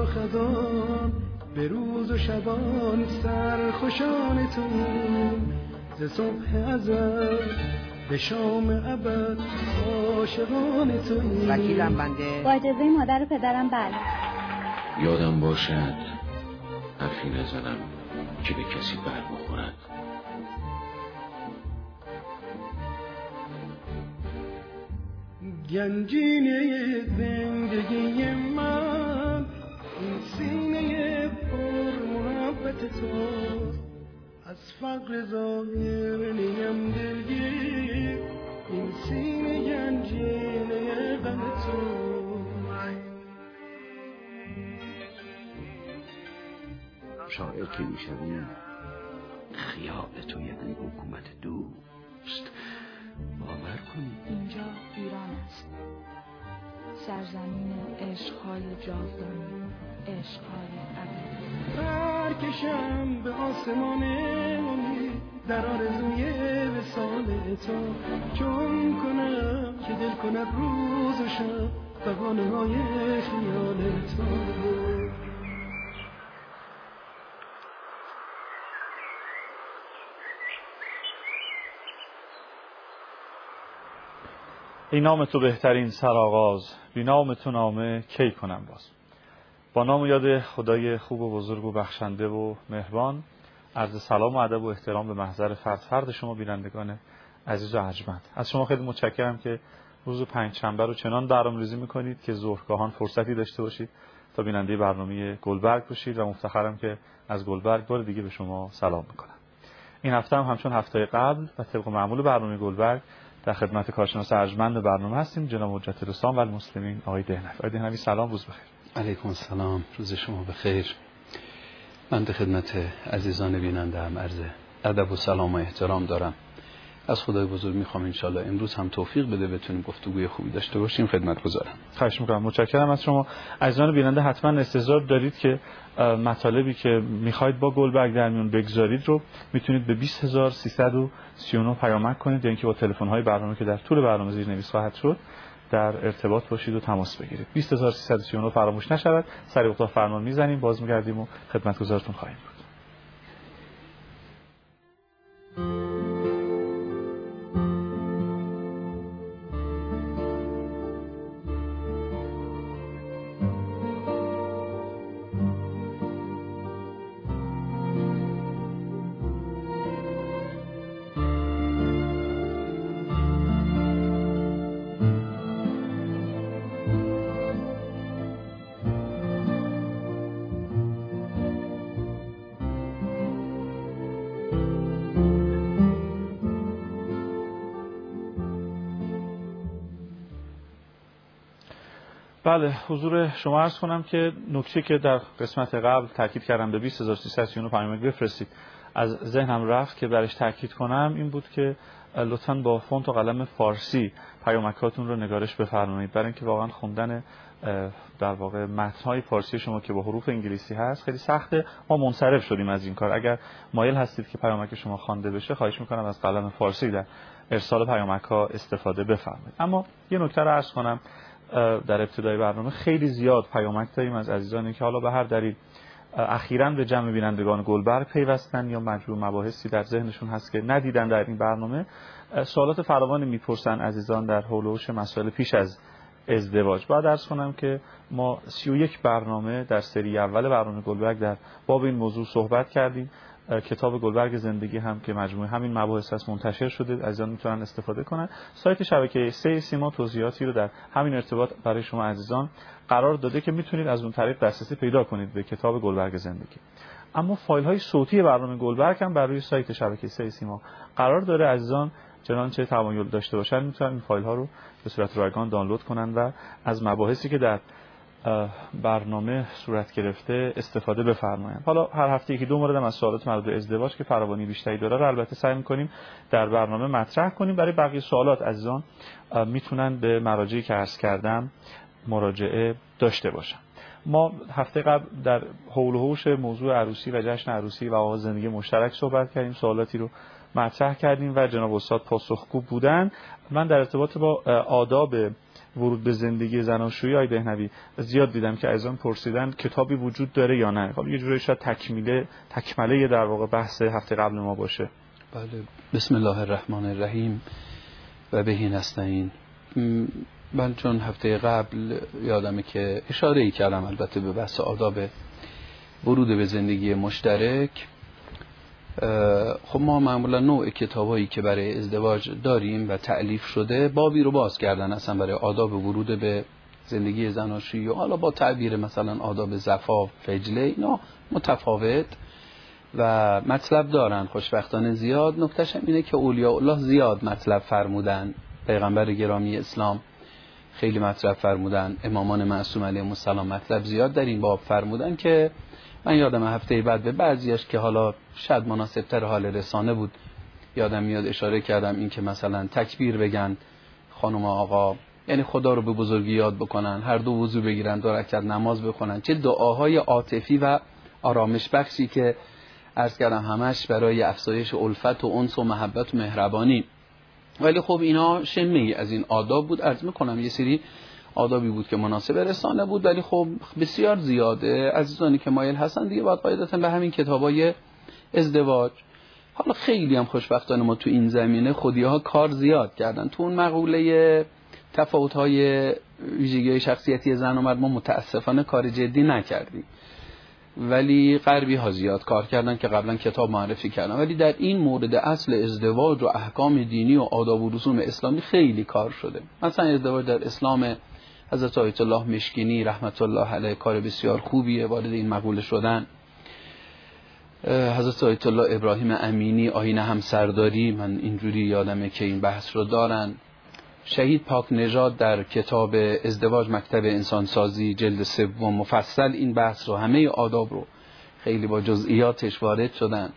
خزان به روز و شبان سرخوشان تو، ز صبح ازل به شام ابد عاشقان تو. وکیلم بنده. با اجازه مادر و پدرم بله. یادم باشد حرفی نزنم که به کسی بر بخورد. گنجینه زندگی من این سینه پر محبت تو، از فقر ظاهر نیم دلگیر این سینه گنجینه غم تو. شاعر که میشوی خیال تو یعنی حکومت دوست. باور کنید اینجا ایران است، سرزمین عشقهای جاودانی، عشقهای ابدی. برکشم به آسمان امید در آرزوی وصال تو، چون کنم که دل کند روز و شب بهانه های خیال تو. ای نام تو بهترین سرآغاز، بی نام تو نامه کی کنم باز. با نام و یاد خدای خوب و بزرگ و بخشنده و مهربان، عرض سلام و ادب و احترام به محضر فرد شما بینندگان عزیز و ارجمند. از شما خیلی متشکرم که روز پنجشنبه رو چنان برنامه‌ریزی می‌کنید که ظهرگاهان فرصتی داشته باشید تا بیننده برنامه گلبرگ باشید و مفتخرم که از گلبرگ بار دیگه به شما سلام می‌کنم. این هفته هم همچون هفته قبل و طبق معمول برنامه گلبرگ در خدمت کارشناس ارجمند برنامه هستیم، جناب حجت الاسلام و المسلمین آقای دهنوی. آقای دهنوی سلام، روز بخیر. علیکم السلام، روز شما بخیر. من به خدمت عزیزان بیننده هم عرض ادب و سلام و احترام دارم. از خدای بزرگ میخوام انشالله امروز هم توفیق بده بتونیم گفتگوی خوبی داشته باشیم. خدمتگزارم. خواهش میکنم. متشکرم از شما. عزیزان بیننده حتما استحضار دارید که مطالبی که میخواید با گلبرگ در میون بگذارید رو میتونید به 20339 پیامک کنید، یعنی که با تلفن‌های برنامه که در طول برنامه زیرنویس خواهد شد در ارتباط باشید و تماس بگیرید. 20339 فراموش نشود. سریع اتاق فرمان میزنیم، باز میگردیم و خدمتگزارتون خواهیم بود. بله، حضور شما عرض کنم که نکته که در قسمت قبل تاکید کردم به 20339 پیامک بفرستید از ذهنم رفت که برش تاکید کنم این بود که لطفاً با فونت و قلم فارسی پیامکاتون رو نگارش بفرمایید، برای اینکه واقعا خوندن در واقع متن‌های فارسی شما که با حروف انگلیسی هست خیلی سخته. ما منصرف شدیم از این کار. اگر مایل هستید که پیامک شما خوانده بشه خواهش می‌کنم از قلم فارسی در ارسال پیامک‌ها استفاده بفرمایید. اما یه نکته رو عرض کنم در ابتدای برنامه، خیلی زیاد پیامک داریم از عزیزانی که حالا به هر دلیل اخیراً به جمع بینندگان گلبرگ پیوستن یا مجموع مباحثی در ذهنشون هست که ندیدن در این برنامه، سوالات فراوانی میپرسن عزیزان در حول و حوش مسائل پیش از ازدواج. بعد عرض کنم که ما 31 برنامه در سری اول برنامه گلبرگ در باب این موضوع صحبت کردیم. کتاب گلبرگ زندگی هم که مجموعه همین مباحث است منتشر شده، عزیزان میتونن استفاده کنن. سایت شبکه 3 سیما توضیحاتی رو در همین ارتباط برای شما عزیزان قرار داده که میتونید از اون طریق دسترسی پیدا کنید به کتاب گلبرگ زندگی. اما فایل های صوتی برنامه گلبرگ هم بر روی سایت شبکه 3 سیما قرار داره. عزیزان چنانچه تمایل داشته باشن میتونن این فایل ها رو به صورت رایگان دانلود کنن و از مباحثی که در برنامه صورت گرفته استفاده بفرمایید. حالا هر هفته یکی دو موردم از سوالات مربوط به ازدواج که فراوانی بیشتری داره رو البته سعی می‌کنیم در برنامه مطرح کنیم. برای بقیه سوالات عزیزان میتونن به مراجعی که عرض کردم مراجعه داشته باشن. ما هفته قبل در حول و حوش موضوع عروسی و جشن عروسی و آغاز زندگی مشترک صحبت کردیم، سوالاتی رو مطرح کردیم و جناب استاد پاسخگو بودن. من در ارتباط با آداب ورود به زندگی زناشویی آقای دهنوی زیاد دیدم که عزیزان پرسیدن کتابی وجود داره یا نه. خب یه جوری شاید تکمله در واقع بحث هفته قبل ما باشه. بله. بسم الله الرحمن الرحیم و بهی نستعین. من چون هفته قبل یادمه که اشاره‌ای کردم البته به بحث آداب ورود به زندگی مشترک. خب ما معمولا نوع کتابایی که برای ازدواج داریم و تألیف شده بابی رو باز کردن اصلا برای آداب ورود به زندگی زناشویی و حالا با تعبیر مثلا آداب زفاف، فجله، اینا متفاوت و مطلب دارن خوشبختانه زیاد. نکتهش هم اینه که اولیاء الله زیاد مطلب فرمودن، پیغمبر گرامی اسلام خیلی مطلب فرمودن، امامان معصوم علیهم السلام مطلب زیاد در این باب فرمودن که من یادم هفته بعد به بعضیش که حالا شاید مناسبتر حال رسانه بود یادم میاد اشاره کردم این که مثلا تکبیر بگن خانم آقا، یعنی خدا رو به بزرگی یاد بکنن، هر دو وضو بگیرن، 2 رکعت نماز بخونن. چه دعاهای عاطفی و آرامش بخشی که عرض کردم همش برای افزایش الفت و انس و محبت و مهربانی. ولی خب اینا شمه‌ای از این آداب بود. عرض میکنم یه سری آدابی بود که مناسب رسانه بود، ولی خب بسیار زیاده عزیزانی که مایل هستن دیگه باید قاعدتاً به همین کتابای ازدواج. حالا خیلی هم خوشبختانه ما تو این زمینه خودی‌ها کار زیاد کردن. تو اون مقوله تفاوت‌های ویژگی‌های شخصیتی زن و مرد ما متاسفانه کار جدی نکردیم، ولی غربی ها زیاد کار کردن که قبلا کتاب معرفی کردن. ولی در این مورد اصل ازدواج و احکام دینی و آداب و رسوم اسلامی خیلی کار شده. مثلا ازدواج در اسلام حضرت آیت الله مشکینی رحمت الله علیه کار بسیار خوبیه، وارد این مقوله شدن. حضرت آیت الله ابراهیم امینی آیین همسرداری، من اینجوری یادمه که این بحث رو دارن. شهید پاک نژاد در کتاب ازدواج مکتب انسانسازی جلد 3 مفصل این بحث رو، همه آداب رو خیلی با جزئیاتش وارد شدن.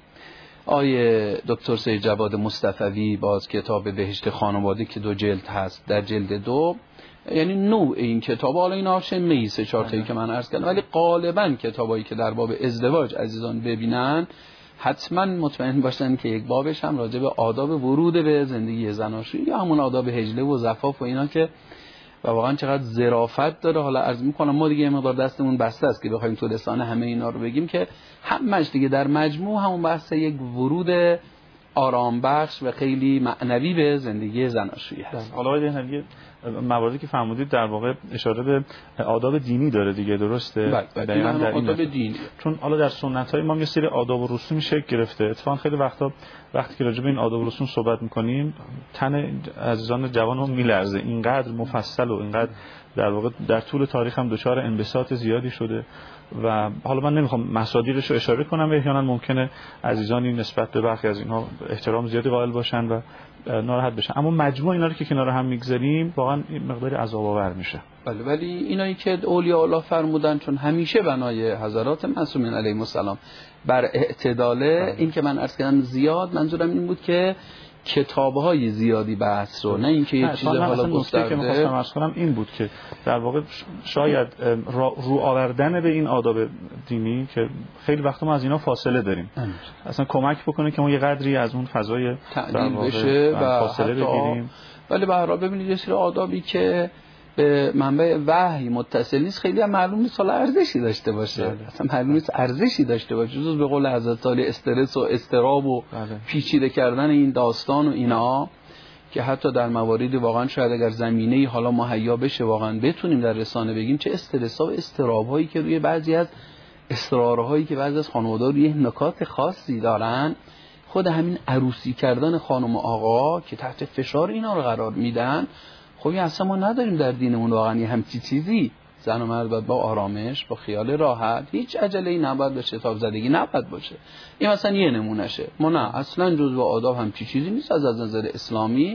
آیه دکتر سید جواد مصطفوی باز کتاب بهشت خانواده که 2 جلد هست، در جلد 2 یعنی نوع این کتاب، حالا اینا شمه‌ای 3-4 تایی که من عرض کردم، ولی غالبا کتابایی که در باب ازدواج عزیزان ببینن حتما مطمئن باشن که یک بابش هم راجع به آداب ورود به زندگی زناشویی یا همون آداب هجله و زفاف و اینا که و واقعا چقدر ظرافت داره. حالا عرض می‌کنم ما دیگه مقدار دستمون بسته است که بخوایم تو رسانه همه اینا رو بگیم که همش دیگه در مجموع همون بحث یک ورود آرام بخش و خیلی معنوی به زندگی زناشویی هست. حالا آقای مواردی که فرمودید در واقع اشاره به آداب دینی داره دیگه، درسته؟ بله در آداب دینی. چون حالا در سنت‌های ما یه سری آداب و رسومی شکل گرفته. اتفاقا خیلی وقتی که راجع به این آداب و رسوم صحبت می‌کنیم تن عزیزان جوانمون میلرزه، اینقدر مفصل و اینقدر در واقع در طول تاریخ هم دچار انبساط زیادی شده و حالا من نمیخوام مصادیقش رو اشاره کنم، احیانا ممکنه عزیزانی نسبت به برخی از اینها احترام زیادی قائل باشن و ناراحت بشن، اما مجموع اینا رو که کنار هم میگذاریم واقعا این مقداری عذاب آور میشه. بله، ولی اینایی که اولیاء الله فرمودن چون همیشه بنای حضرات معصومین علیهم السلام بر اعتداله، این که من عرض کردم زیاد منظورم این بود که کتاب‌های زیادی بحث رو، نه اینکه یه چیز حالا گسترده. که می‌خواستم عرض کنم این بود که در واقع شاید رو آوردن به این آداب دینی که خیلی وقت ما از اینا فاصله داریم اصلا کمک بکنه که ما یه قدری از اون فضای تعدیل بشه و فاصله بگیریم. ولی به هر حال ببینید یه سری آدابی که به منبع وحی متصل نیست خیلی هم معلوم نیست حالا ارزشی داشته باشه. اصلا معلوم نیست ارزشی داشته باشه، جز به قول حضرت علی استرس و استراب و پیچیده کردن این داستان و اینا که حتی در مواردی واقعا شاید اگر زمینه‌ای حالا مهیا بشه واقعا بتونیم در رسانه بگیم چه استرس‌ها و استراب‌هایی که روی بعضی از اسرارهایی که بعضی از خانواده‌ها روی نکات خاصی دارن، خود همین عروسی کردن خانم و آقا که تحت فشار اینا رو قرار میدن. خب اصلا ما نداریم در دینمون واقعا یه همچی چیزی. زن و مرد باید با آرامش، با خیال راحت، هیچ عجله‌ای نباید باشه، شتاب زدگی نباید باشه. این مثلا یه نمونهشه. ما نه، اصلا جزء آداب همچی چیزی نیست از نظر اسلامی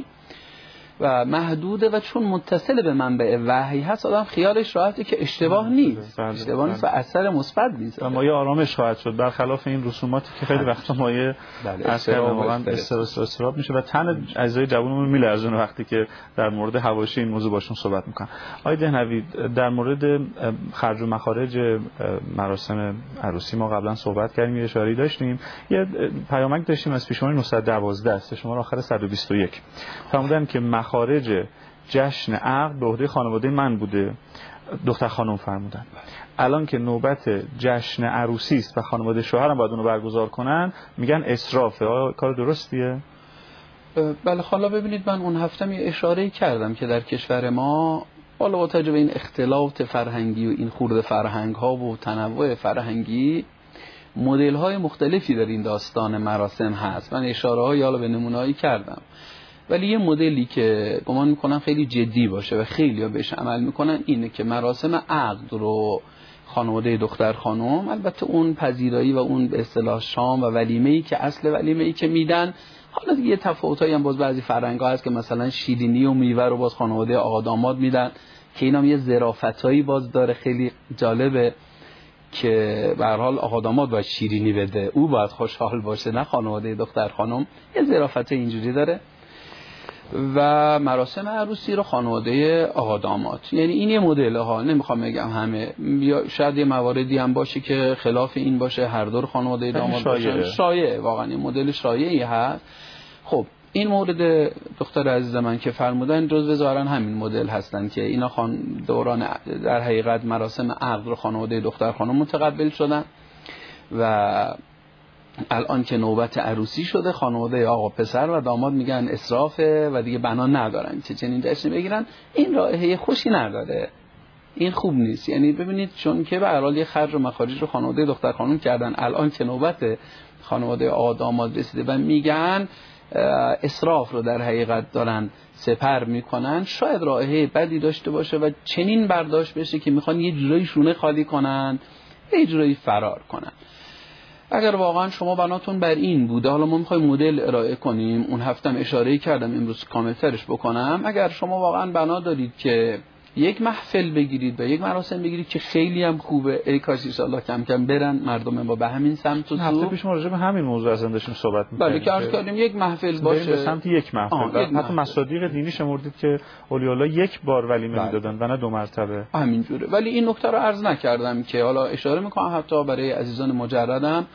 و محدوده و چون متصل به منبع وحی هست آدم خیالش راحته که اشتباه نیست. اشتباه نیست و اثر مثبت نیست. و مایه آرامش خواهد شد برخلاف این رسوماتی که خیلی وقتا مایه واقعا استراب میشه و تن عزیزای جوانمون میلرزونه وقتی که در مورد حواشی این موضوع باشون صحبت میکنن. آقای دهنوی در مورد خرج و مخارج مراسم عروسی ما قبلا صحبت کردیم، اشاره داشتیم. یه پیامک داشتیم از پیشوانی 912 است، شماره آخر 121. فرمودن که مخارج جشن عقد به عهده خانواده من بوده، دختر خانم فرمودن. الان که نوبت جشن عروسی است و خانواده شوهرم باید اونو برگزار کنن، میگن اسرافه. کار درستیه؟ بله. حالا ببینید، من اون هفته یه اشاره کردم که در کشور ما حالا با توجه به این اختلاف فرهنگی و این خورده فرهنگ ها و تنوع فرهنگی، مدل های مختلفی در این داستان مراسم هست. من اشاره های حالا به نمونه‌ای کردم، ولی یه مدلی که گمان میکنم خیلی جدی باشه و خیلی ها بهش عمل میکنن اینه که مراسم عقد رو خانواده دختر خانم، البته اون پذیرایی و اون به اصطلاح شام و ولیمه‌ای که اصل ولیمه‌ای که میدن، حالا دیگه یه تفاوتایی هم باز بعضی فرهنگ‌ها هست که مثلا شیرینی و میوه رو باز خانواده آقا داماد میدن که اینا هم یه ظرافتایی باز داره. خیلی جالبه که به هر حال آقا داماد باید شیرینی بده، او باید خوشحال باشه، نه خانواده دختر خانم. یه ظرافت اینجوری داره. و مراسم عروسی رو خانواده آقا داماد، یعنی این یه مدل ها، نمیخوام بگم همه، شاید یه مواردی هم باشه که خلاف این باشه، هر دور خانواده داماد باشه. شایع، واقعا این مدل شایعی هست. خب این مورد دختر عزیز من که فرمودن جزو ظاهرا همین مدل هستن که اینا دوران در حقیقت مراسم عقد رو خانواده دختر خانم متقبل شدن و الان که نوبت عروسی شده، خانواده آقا پسر و داماد میگن اسرافه و دیگه بنا ندارن که چنین جشن بگیرن. این رائحه خوشی نداره، این خوب نیست. یعنی ببینید، چون که به هر حال یه خرج و مخارج رو خانواده دختر خانم کردن، الان که نوبت خانواده آقا داماد رسیده و میگن اسراف رو در حقیقت دارن سپر میکنن، شاید رائحه بدی داشته باشه و چنین برداشت بشه که میخوان یه جورایی شونه خالی کنن، یه جورایی فرار کنن. اگر واقعا شما بناتون بر این بوده، حالا ما میخوایم مدل ارائه کنیم، اون هفتم اشاره کردم، امروز کاملترش بکنم. اگر شما واقعا بنا دارید که یک محفل بگیرید و یک مراسم بگیرید که خیلی هم خوبه، ای کاش ان شاء الله کم کم برن مردم ما به همین سمت و سو. هفته پیش ما راجع به همین موضوع اصلا داشتیم صحبت می‌کردیم. بله که عرض کردیم یک محفل باشه، به سمت یک محفل. حتی مصادیق دینی شمردید که اولیاء الله یک بار ولیمه میدادن و نه 2 مرتبه. همینجوره. ولی این نکته رو عرض نکردم که حالا اشاره میکنم حتی برای عزیزان مجردم،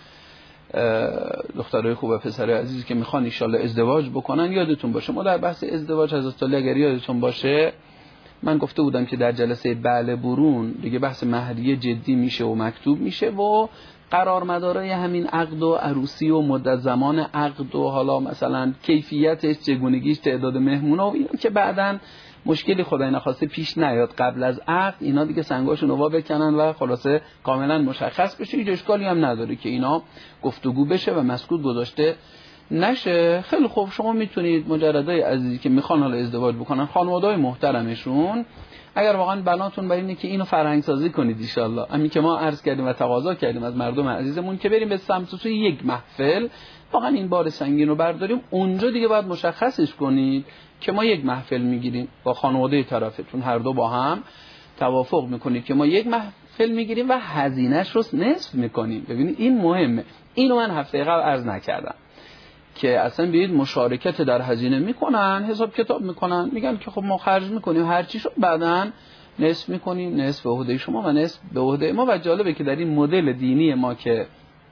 دخترای خوب و پسرای عزیزی که میخوان ان شاءالله ازدواج بکنن، یادتون باشه ما در بحث ازدواج حضرت علی اگر یادتون باشه من گفته بودم که در جلسه بعل برون دیگه بحث مهریه جدی میشه و مکتوب میشه و قرار مدارای همین عقد و عروسی و مدت زمان عقد و حالا مثلا کیفیتش، چگونگیش، تعداد مهمونا و اینا که بعداً مشکلی خدای نخواسته پیش نیاد قبل از عقد، اینا دیگه سنگاشون رو بکنن و خلاصه کاملا مشخص بشه. هیچ اشکالی هم نداره که اینا گفتگو بشه و مسکوت گذاشته نشه. خیلی خوب، شما میتونید مجردای عزیزی که میخوان حالا ازدواج بکنن، خانواده‌های محترمشون، اگر واقعا بناتون برای اینه که اینو فرهنگ سازی کنید ان شاء الله، همین که ما عرض کردیم و تقاضا کردیم از مردم عزیزمون که بریم به سمت سوی یک محفل، واقعا این بار سنگین رو برداریم، اونجا دیگه باید مشخصش کنید که ما یک محفل میگیریم با خانواده طرفتون، هر دو با هم توافق میکنید که ما یک محفل میگیریم و هزینه‌اش رو نصف میکنیم. ببینید این مهمه. اینو من هفته قبل عرض نکردم که اصلا بیاید مشارکت در هزینه میکنن، حساب کتاب میکنن، میگن که خب ما خرج میکنیم هر چی شد، بعدن نصف میکنیم، نصف به عهده شما و نصف به عهده ما. و جالبه که در این مدل دینی ما که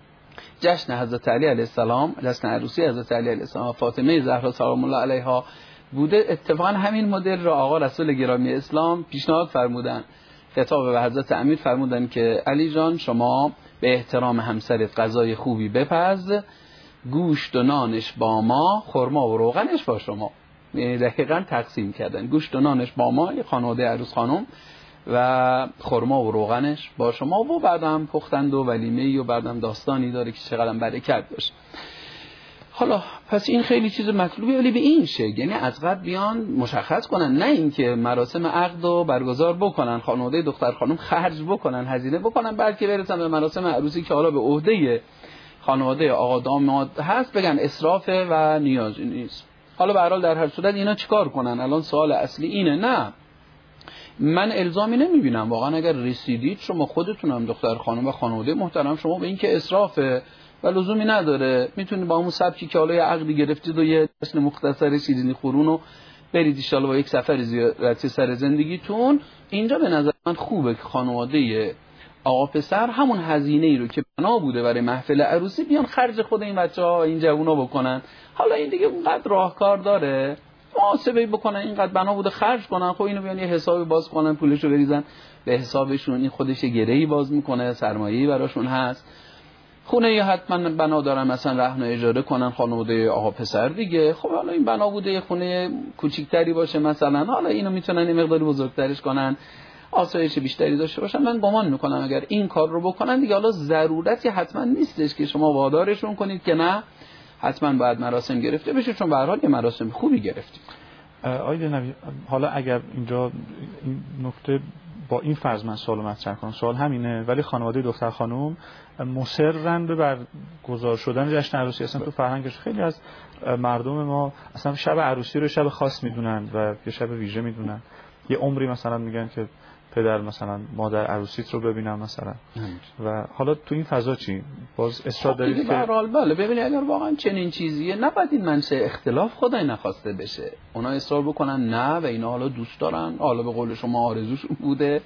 جشن حضرت علی علیه السلام، جشن عروسی حضرت علی علیه السلام و فاطمه زهرا سلام الله علیها بوده، اتفاقا همین مدل را آقا رسول گرامی اسلام پیشنهاد فرمودن، خطاب به حضرت امیر فرمودن که علی جان شما به احترام همسرت غذای خوبی بپز، گوشت و نانش با ما، خرما و روغنش با شما. دقیقاً تقسیم کردن، گوشت و نانش با ما، خانواده عروس خانم، و خرما و روغنش با شما، و بعدم پختند و ولیمه‌ای و بعدم داستانی داره که چقدر برکت باشه. حالا پس این خیلی چیز مطلوبه، ولی به این شکل، یعنی از قبل بیان مشخص کنن، نه اینکه مراسم عقد رو برگزار بکنن، خانواده دختر خانم خرج بکنن، هزینه بکنن، بلکه برسن به مراسم عروسی که حالا به عهده خانواده آقا داماد هست بگن اسرافه و نیازی نیست. حالا به هر حال در هر صورت اینا چیکار کنن؟ الان سوال اصلی اینه. نه، من الزامی نمیبینم واقعا. اگر رسیدید شما خودتون هم دختر خانم و خانواده محترم شما به این که اسرافه و لزومی نداره، میتونید با همون سبکی که حالا عقدی گرفتید و یه جشن مختصر شیرینی خورونو برید ان شاءالله با یک سفر زیارتی سر زندگیتون. اینجا به نظر من خوبه که خانواده آقا پسر همون هزینه‌ای رو که بنا بوده برای محفل عروسی بیان خرج خود این بچه‌ها این جوونا بکنن. حالا این دیگه اونقدر راهکار داره محاسبه بکنن اینقدر بنا بوده خرج کنن، خب اینو بیان یه حسابی باز کنن پولشو بریزن به حسابشون، این خودش گرهی باز میکنه، سرمایه‌ای براشون هست. خونه یا حتما بنا دارن مثلا رهن اجاره کنن خانواده آقا پسر دیگه، خب حالا این بنا بوده یه خونه کوچیکتری باشه مثلا، حالا اینو میتونن این مقداری بزرگترش کنن، آسایش بیشتری داشته باشن. من گمان میکنم اگر این کار رو بکنن دیگه حالا ضرورتی حتما نیستش که شما وادارشون کنید که نه حتما باید مراسم گرفته بشه، چون به هر حال یه مراسم خوبی گرفتید. آقای دهنوی، حالا اگر اینجا این نکته با این فرض من سوال مطرح کنم، سوال همینه، ولی خانواده دختر خانم مصرن به برگزار شدن جشن عروسی. اصلا تو فرهنگش خیلی از مردم ما اصلا شب عروسی رو شب خاص میدونن و یه شب ویژه میدونن، یه عمری مثلا میگن که پدر مثلا مادر عروسیت رو ببینم مثلا. و حالا تو این فضا چی؟ باز اصرار دارید که به هر حال بله، ببینید اگر واقعا چنین چیزیه نباید این منشأ اختلاف خدای نخواسته بشه. اونا اصرار بکنن نه و اینا حالا دوست دارن، حالا به قول شما آرزوشون بوده،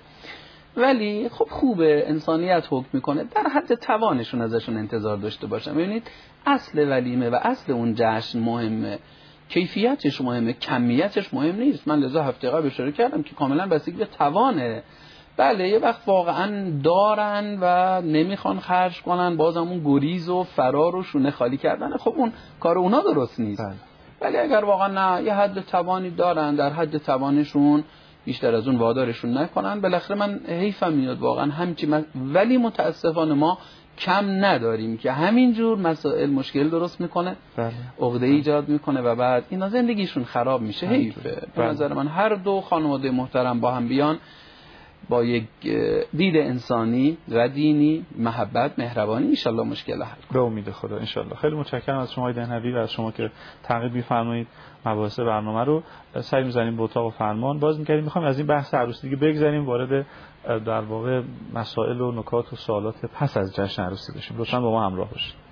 ولی خب خوبه انسانیت حکم میکنه در حد توانشون ازشون انتظار داشته باشن. ببینید اصل ولیمه و اصل اون جشن مهمه، کیفیتش مهمه، کمیتش مهم نیست. من لذا هفته قبل اشاره کردم که کاملا بستگی به توانه. بله یه وقت واقعا دارن و نمیخوان خرج کنن، بازم اون گریز و فرار و شونه خالی کردن، خب اون کار اونا درست نیست. ولی اگر واقعا نه یه حد توانی دارن، در حد توانشون بیشتر از اون وادارشون نکنن، بالاخره من حیفم میاد واقعا همچی ولی متاسفانه ما کم نداریم که همینجور مسائل مشکل درست میکنه، عقده ایجاد میکنه و بعد اینا زندگیشون خراب میشه. حیفه. به نظر من هر دو خانواده محترم با هم بیان، با یک دید انسانی و دینی، محبت، مهربانی، ان شاء الله مشکل حل کنه. به امید خدا ان شاء الله. خیلی متشکرم از شما دهنوی و از شما که تعقیب می‌فرمایید مباحث برنامه رو. سعی می‌زنیم به اتاق فرمان باز می‌کردیم. می‌خوایم از این بحث عروسی دیگه بگذریم، وارد در واقع مسائل و نکات و سوالات پس از جشن عروسی بشیم. لطفاً با ما همراه باشید.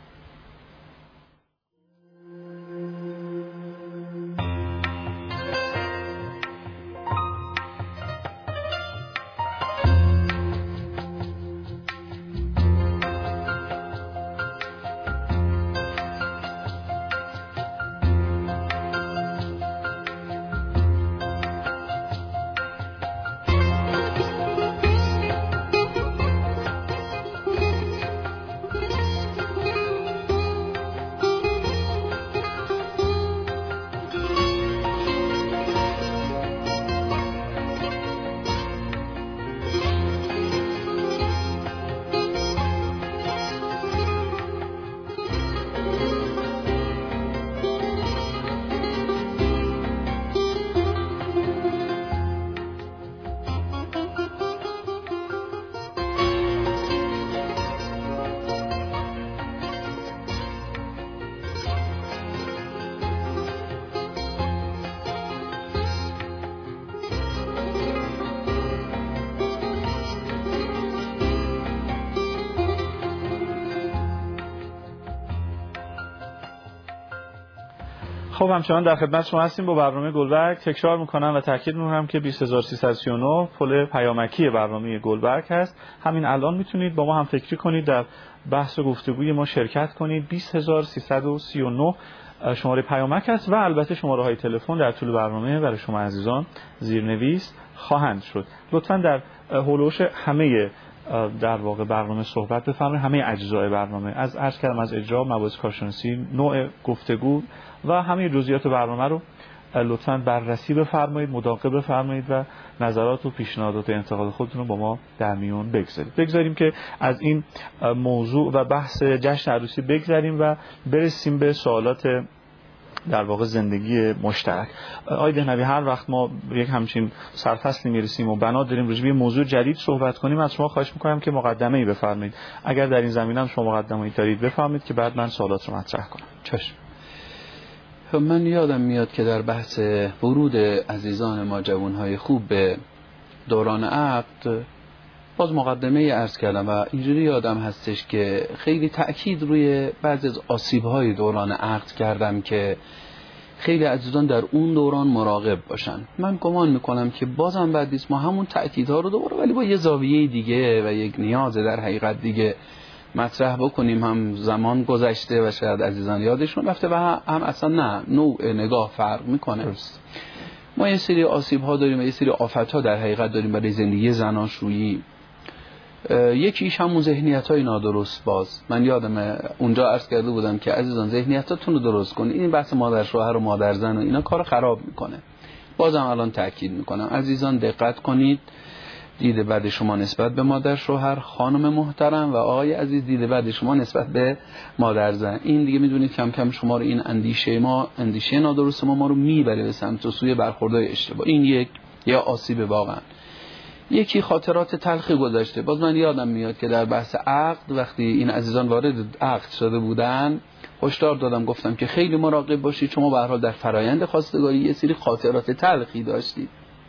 خب همچنان در خدمت شما هستیم با برنامه گلبرگ. تکرار میکنم و تاکید میکنم که 20339 پل پیامکی برنامه گلبرگ هست. همین الان میتونید با ما هم فکری کنید، در بحث و گفتگوی ما شرکت کنید. 20339 شماره پیامک هست و البته شماره های تلفن در طول برنامه برای شما عزیزان زیرنویس خواهند شد. لطفاً در هولوش همه در واقع برنامه صحبت بفرمایید، همه اجزای برنامه، از عرض کردم از اجرا، مباحث کارشناسی، نوع گفتگو و همه جزئیات برنامه رو لطفاً بررسی بفرمایید، مداقه بفرمایید و نظرات و پیشنهادات و انتقاد خودتون رو با ما در میون بگذاریم که از این موضوع و بحث جشن عروسی بگذریم و برسیم به سوالات در واقع زندگی مشترک. آقای دهنوی، هر وقت ما یک همچین سرفصلی میرسیم و بنا داریم راجع به موضوع جدید صحبت کنیم، از شما خواهش میکنم که مقدمه‌ای بفرمایید. اگر در این زمینه هم شما مقدمه‌ای دارید بفرمایید که بعد من سوالات رو مطرح کنم. چشم. من یادم میاد که در بحث ورود عزیزان ما جوانهای خوب به دوران عقد باز مقدمه عرض کردم و اینجوری یادم هستش که خیلی تأکید روی بعضی از آسیب‌های دوران عقد کردم که خیلی عزیزان در اون دوران مراقب باشن. من گمان میکنم که بازم بعدیست ما همون تأکیدها رو دوباره ولی با یه زاویه دیگه و یک نیاز در حقیقت دیگه مطرح بکنیم. هم زمان گذشته و شاید عزیزان یادشون رفته و هم اصلا نه، نوع نگاه فرق میکنه. ما یه سری آسیب ها داریم و یه سری آفت ها در حقیقت داریم برای زندگی زناشویی. یکیش همون ذهنیت های نادرست. باز من یادم اونجا عرض کرده بودم که عزیزان ذهنیتاتون رو درست کنید. این بحث مادر شوهر و مادر زن و اینا کار خراب میکنه. بازم الان تاکید میکنم عزیزان دقت کنید. دید بد شما نسبت به مادر شوهر خانم محترم و آقای عزیز، دید بد شما نسبت به مادر زن، این دیگه میدونید کم کم شما رو این اندیشه نادرست ما رو میبره به سمت و سوی برخوردهای اشتباه. این یا آسیب واقعا. یکی خاطرات تلخی گذشته. باز من یادم میاد که در بحث عقد وقتی این عزیزان وارد عقد شده بودن هشدار دادم، گفتم که خیلی مراقب باشید، شما به هر حال در فرایند خواستگاری یه سری خاطرات تلخی داشتید.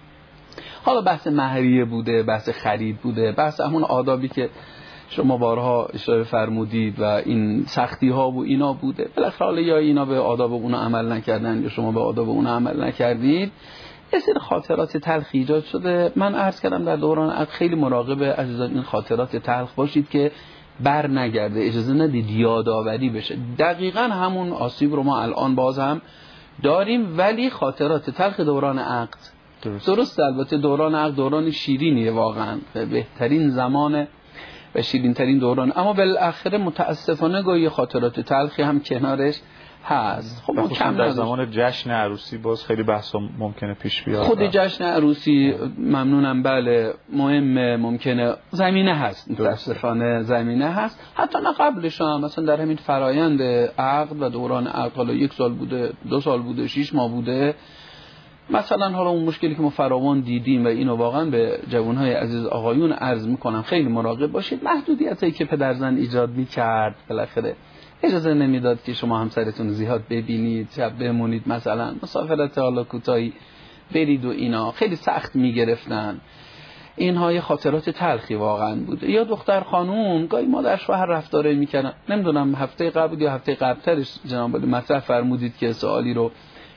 حالا بحث مهریه بوده، بحث خرید بوده، بحث همون آدابی که شما بارها اشاره فرمودید و این سختی ها و اینا بوده. بالاخره حالا یا اینا به آداب اونا عمل نکردن یا شما به آداب اونا عمل نکردید، یه سری خاطرات تلخ ایجاد شده. من عرض کردم در دوران عقد خیلی مراقب عزیزان این خاطرات تلخ باشید که بر نگرده، اجازه ندید یادآوری بشه. دقیقاً همون آسیب رو ما الان باز هم داریم، ولی خاطرات تلخ دوران عقد درست البته دوران عقد دوران شیرینیه واقعا، بهترین زمان و شیرین ترین دوران، اما بالاخره متاسفانه گاهی خاطرات تلخی هم کنارش هست. خب کم در زمان جشن عروسی باز خیلی بحثا ممکنه پیش بیاد. خود جشن عروسی ممنونم، بله مهمه، ممکنه زمینه هست، متاسفانه زمینه هست. حتی نه قبلش هم مثلا در همین فرایند عقد و دوران عقد، حالا 1 سال بوده، 2 سال بوده، 6 ماه بوده، مثلا حالا اون مشکلی که ما فراوان دیدیم و اینو واقعا به جوانهای عزیز آقایون عرض میکنم خیلی مراقب باشید. محدودیتایی که پدر زن ایجاد میکرد بالاخره اجازه نمیداد که شما همسرتون زیاد ببینید، شب بمونید، مثلا مسافرت حالا کوتاهی برید و اینا خیلی سخت میگرفتن. اینها یه خاطرات تلخی واقعا بوده. یا دختر خانوم گاهی مادر شوهر رفتاره میکردن، نمیدونم هفته قبل یا هفته قبلترش جناب عالی مطرح فرمودید که سوالی رو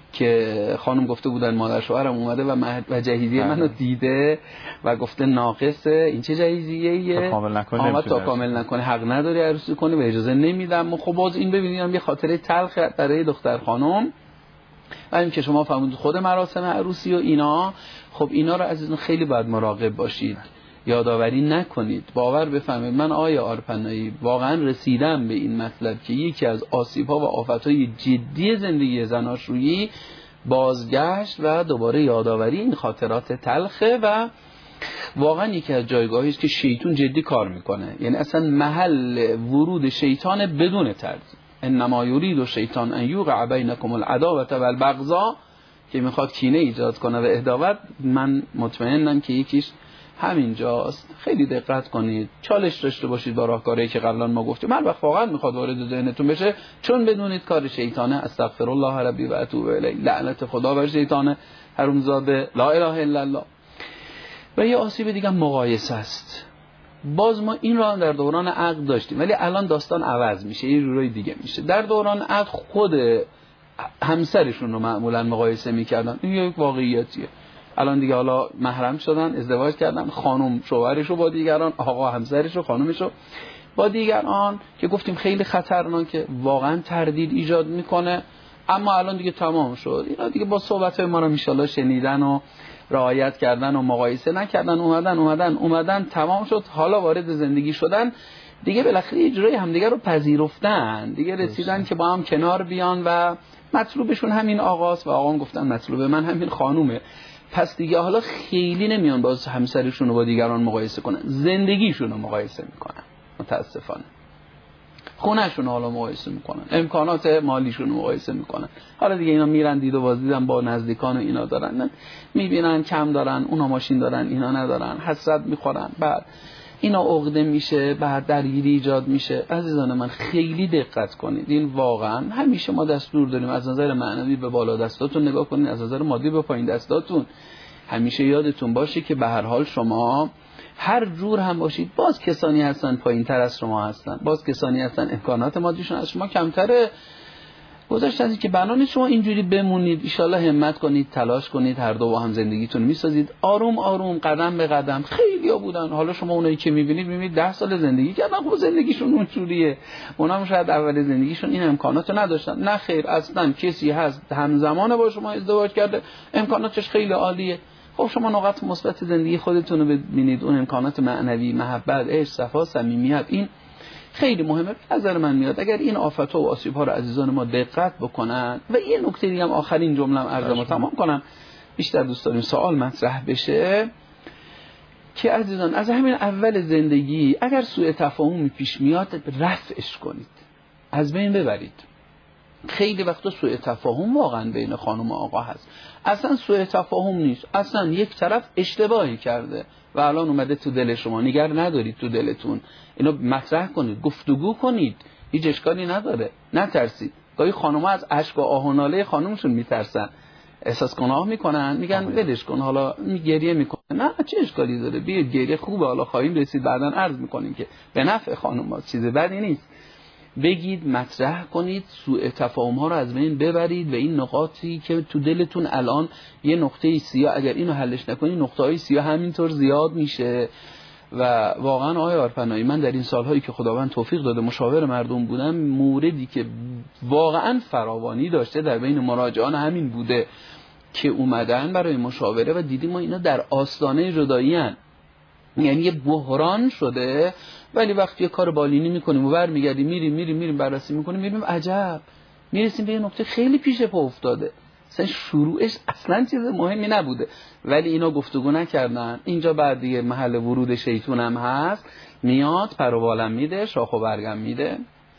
که خانم گفته بودن مادر شوهرم اومده و جهیزیه منو دیده و گفته ناقصه، این چه جهیزیه‌ایه، تا کامل نکنه حق نداری عروسی کنی و اجازه نمیدم. خب باز این ببینید یه خاطره تلخ برای دختر خانم. و این که شما فهمید خود مراسم عروسی و اینا، خب اینا رو عزیزان خیلی باید مراقب باشید، یادآوری نکنید. باور بفرمایید من آقای آرپنایی واقعا رسیدم به این مطلب که یکی از آسیب‌ها و آفت‌های جدی زندگی زناشویی بازگشت و دوباره یادآوری این خاطرات تلخه و واقعا یکی از جایگاهی است که شیطان جدی کار میکنه. یعنی اصلا محل ورود شیطان بدون ترس. انما یرید الشیطان ان یوقع بینکم العداوة والبغضاء، که میخواد کینه ایجاد کنه و عداوت. من مطمئنم که یکیش همینجاست. خیلی دقت کنید، چالش داشته باشید با راهکاری که قبلا ما گفتیم. هر وقت واقعا میخواد وارد ذهنتون بشه، چون بدونید کار شیطانه. استغفر الله ربی و اتوب الیه، لعنت خدا بر شیطان حرومزاده، لا اله الا الله. و یه آسیب دیگه مقایسه است. باز ما این رو در دوران عقد داشتیم، ولی الان داستان عوض میشه، یه جورای دیگه میشه. در دوران عقد خود همسرشون رو معمولا مقایسه میکردن. این یک واقعیتیه. الان دیگه حالا محرم شدن، ازدواج کردن، خانم شوهرش رو با دیگران، آقا همسرش رو، خانمش رو با دیگران، که گفتیم خیلی خطرناکه، واقعا تردید ایجاد میکنه. اما الان دیگه تمام شد. اینا دیگه با صحبت ما رو ان شاءالله شنیدن و رعایت کردن و مقایسه نکردن، اومدن تمام شد. حالا وارد زندگی شدن دیگه، بالاخره اجرای همدیگه رو پذیرفتن دیگه، رسیدن که با هم کنار بیان و مطلوبشون همین آقاست و آقا گفتن مطلوب من همین خانومه. پس دیگه حالا خیلی نمیان باز همسرشون رو با دیگران مقایسه کنن، زندگیشون رو مقایسه میکنن. متاسفانه خونهشون حالا مقایسه میکنن، امکانات مالیشون رو مقایسه میکنن. حالا دیگه اینا میرن دید و بازدیدن با نزدیکان و اینا دارن، میبینن کم دارن، اونا ماشین دارن اینا ندارن، حسرت میخورن، بعد اینا عقده میشه، بعد درگیری ایجاد میشه. عزیزان من خیلی دقت کنید، این واقعا همیشه ما دستور داریم از نظر معنوی به بالا دستاتون نگاه کنید، از نظر مادی به پایین دستاتون. همیشه یادتون باشه که به هر حال شما هر جور هم باشید، باز کسانی هستن پایین تر از شما هستن، باز کسانی هستن امکانات مادیشون از شما کمتره. گذاشتن که بنا نیست شما اینجوری بمونید، ان شاءالله همت کنید، تلاش کنید، هر دو با هم زندگیتون میسازید، آروم آروم قدم به قدم. خیلی‌ها بودن، حالا شما اونایی که میبینید 10 سال زندگی کردن، خب زندگیشون اونجوریه، اونام شاید اول زندگیشون این امکاناتو نداشتن. نه خیر، اصلا کسی هست همزمان با شما ازدواج کرده، امکاناتش خیلی عالیه. خب شما نقاط مثبت زندگی خودتون رو ببینید، اون امکانات معنوی، محبت، عشق، صفا، صمیمیت، این خیلی مهمه. به نظر من میاد اگر این آفت‌ها و آسیب‌ها رو عزیزان ما دقت بکنن. و یه نکته دیگه هم آخرین جمله‌ام عرضمو تمام کنم، بیشتر دوست داریم سوال مطرح بشه، که عزیزان از همین اول زندگی اگر سوء تفاهمی پیش میاد رفعش کنید، از بین ببرید. خیلی وقتا سوء تفاهم واقعا بین خانم و آقا هست، اصلا سوء تفاهم نیست، اصلا یک طرف اشتباهی کرده و الان اومده تو دل شما، نگر ندارید تو دلتون، اینو مطرح کنید، گفتگو کنید، هیچ اشکالی نداره، نترسید. گاهی خانم‌ها از اشک و آه و ناله خانمشون میترسن، احساس گناه میکنن، میگن ولش کن، حالا گریه میکنه. نه، چه اشکالی داره، بیاید گریه خوبه، حالا خواهیم رسید بعداً عرض میکنیم که به نفع خانم‌ها، چیز بدی نیست. بگید، مطرح کنید، سوء تفاهم ها رو از بین ببرید و این نقاطی که تو دلتون الان یه نقطه سیاه، اگر اینو حلش نکنید نقطه های سیاه همینطور زیاد میشه. و واقعا آقای عارفنایی، من در این سالهایی که خداوند توفیق داده مشاور مردم بودم، موردی که واقعا فراوانی داشته در بین مراجعان همین بوده که اومدن برای مشاوره و دیدیم ما اینا در آستانه جدایی ان، یعنی یه بحران شده، ولی وقتی یه کار بالینی میکنیم و برمیگردیم میریم بررسی میکنیم، میبینیم عجب میرسیم به یه نقطه خیلی پیش پا افتاده، اصلا شروعش اصلا چیز مهمی نبوده، ولی اینا گفتگو نکردن. اینجا بعد دیگه محل ورود شیطون هم هست، میاد پروبالم میده، شاخ و برگم میده.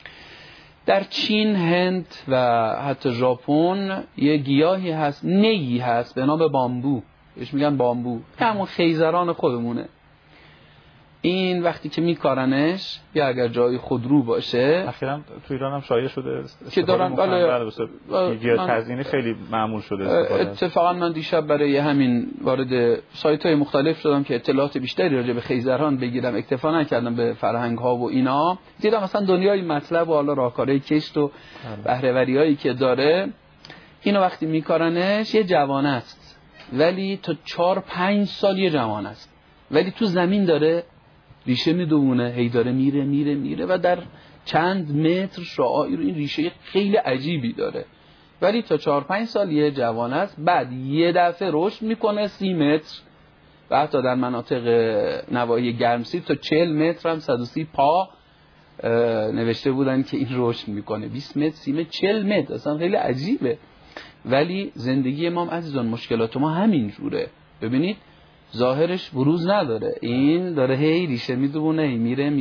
در چین، هند و حتی ژاپن یه گیاهی هست، نیی هست به نام بامبو، بهش میگن بامبو، همون خیزران خودمونه. این وقتی که میکارنش، یا اگر جای خودرو باشه، اخیراً تو ایران هم شایع شده که دارن، گیاه تزیینی خیلی معمول شده. اتفاقا من دیشب برای همین وارد سایت‌های مختلف شدم که اطلاعات بیشتری راجع به خیزران بگیرم، اکتفا نکردم به فرهنگ‌ها و اینا، دیدم مثلا دنیای مطلب و حالا راهکارهای کشت و بهره‌وریایی که داره. اینو وقتی میکارنش یه جوانه است، ولی تا 4-5 سال یه جوانه است، ولی تو زمین داره ریشه میدونه، هی داره میره و در چند متر شعاعی رو این ریشه خیلی عجیبی داره، ولی تا 4-5 سال یه جوان است. بعد یه دفعه رشد میکنه 30 متر و حتی در مناطق نواحی گرمسیر تا 40 متر هم 130 پا نوشته بودن که این رشد میکنه، 20 متر 30 متر 40 متر، اصلا خیلی عجیبه. ولی زندگی ما عزیزان، مشکلات ما همین جوره. ببینید ظاهرش بروز نداره، این داره هی ریشه میدونه، هی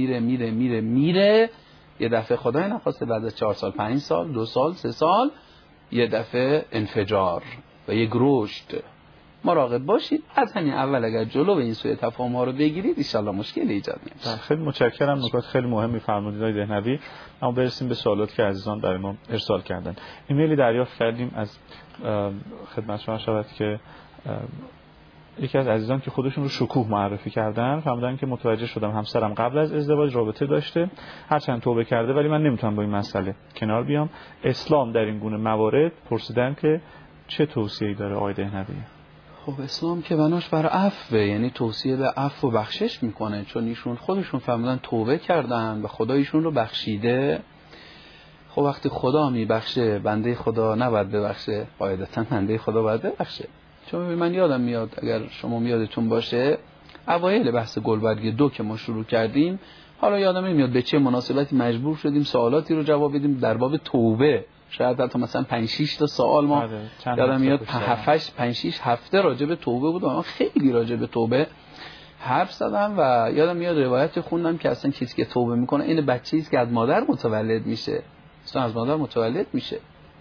میره، یه دفعه خدای نخواسته بعد از 4 سال 5 سال 2 سال 3 سال یه دفعه انفجار و یک رشد. مراقب باشید از همین اول، اگر جلو به این سوء تفاهم ها رو بگیرید ان شاءالله مشکلی ایجاد نمیشه. خیلی متشکرم، نکات خیلی مهمی فرمودید آقای دهنوی. اما برسیم به سوالاتی که عزیزان برای ما ارسال کردن. ایمیلی دریافت کردیم از خدمت شما شود که یکی از عزیزان که خودشون رو شکوه معرفی کردن، فهمیدن که متوجه شدم همسرم قبل از ازدواج رابطه داشته، هرچند توبه کرده ولی من نمیتونم با این مسئله کنار بیام. اسلام در این گونه موارد پرسیدن که چه توصیه‌ای داره آقای دهنوی؟ خب اسلام که بناش بر عفو، یعنی توصیه به عفو و بخشش میکنه، چون ایشون خودشون فهمیدن توبه کردن و خدا ایشون رو بخشیده. خب وقتی خدا میبخشه، بنده خدا نباید ببخشه؟ قاعدتا بنده خدا باید ببخشه. چون من یادم میاد، اگر شما یادتون باشه، اوایل بحث گلبرگ 2 که ما شروع کردیم، حالا یادم نمیاد به چه مناسبتی مجبور شدیم سوالاتی رو جواب بدیم در باب توبه، شاید حتی مثلا 5-6 تا سوال ما یادم میاد 5-6 هفته راجع به توبه بود و من خیلی راجع به توبه حرف زدم و یادم میاد روایت خوندم که اصلا کسی که توبه میکنه این بچه‌ای است که از مادر متولد میشه، اصلا از مادر متولد میشه.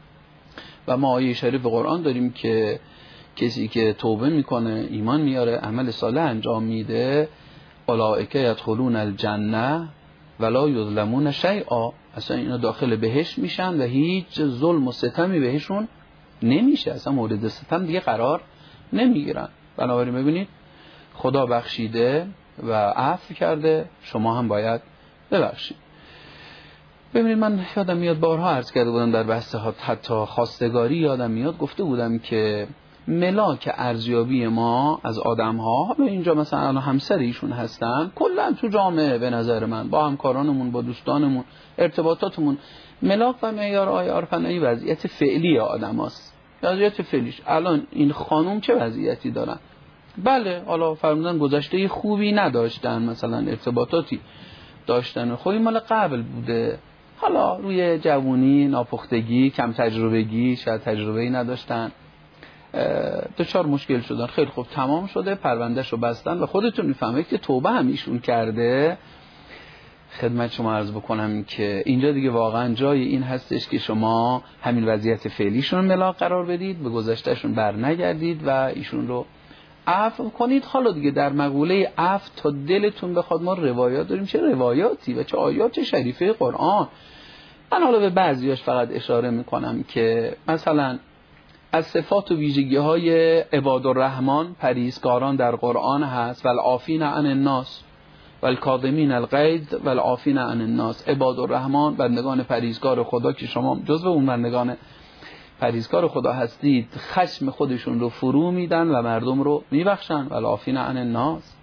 و ما آیه شریف قرآن داریم که کسی که توبه میکنه، ایمان میاره، عمل صالح انجام میده، اولئک یدخلون الجنه ولا یظلمون شیئا، اصلا اینا داخل بهشت میشن و هیچ ظلم و ستمی بهشون نمیشه، اصلا مورد ستم دیگه قرار نمیگیرن. بنابراین ببینید خدا بخشیده و عفو کرده، شما هم باید ببخشید. ببینید من یادم میاد بارها عرض کرده بودم در بحث حتی خواستگاری، یادم میاد گفته بودم که ملاک ارزیابی ما از آدم‌ها، حالا اینجا مثلا الان همسر ایشون هستن، کلا تو جامعه به نظر من با همکارانمون، با دوستانمون، ارتباطاتمون، ملاک و معیار آقای عارفنایی وضعیت فعلی آدماست. وضعیت فعلیش الان این خانم چه وضعیتی دارن؟ بله حالا فرمودن گذشته خوبی نداشتن، مثلا ارتباطاتی داشتن، خب این مال قبل بوده، حالا روی جوونی، ناپختگی، کم تجربگی، شاید تجربه‌ای نداشتن، دچار مشکل شدن. خیلی خوب تمام شده، پروندهش رو بستن و خودتون میفهمید که توبه هم ایشون کرده. خدمت شما عرض بکنم که اینجا دیگه واقعا جای این هستش که شما همین وضعیت فعلیشون ملاک قرار بدید، به گذشتهشون بر نگردید و ایشون رو عفو کنید. حالا دیگه در مقوله عفو تا دلتون بخواد، ما روایات داریم، چه روایاتی و چه آیات شریفه قرآن. من حالا به بعضیاش فقط اشاره میکنم که مثلا از صفات و ویژگی های عباد الرحمن، پرهیزکاران در قرآن هست، والعافین عن الناس والکاظمین الغیظ والعافین عن الناس. عباد الرحمن بندگان پرهیزکار خدا که شما جزو اون بندگان پرهیزکار خدا هستید، خشم خودشون رو فرو میدن و مردم رو میبخشن. والعافین عن الناس.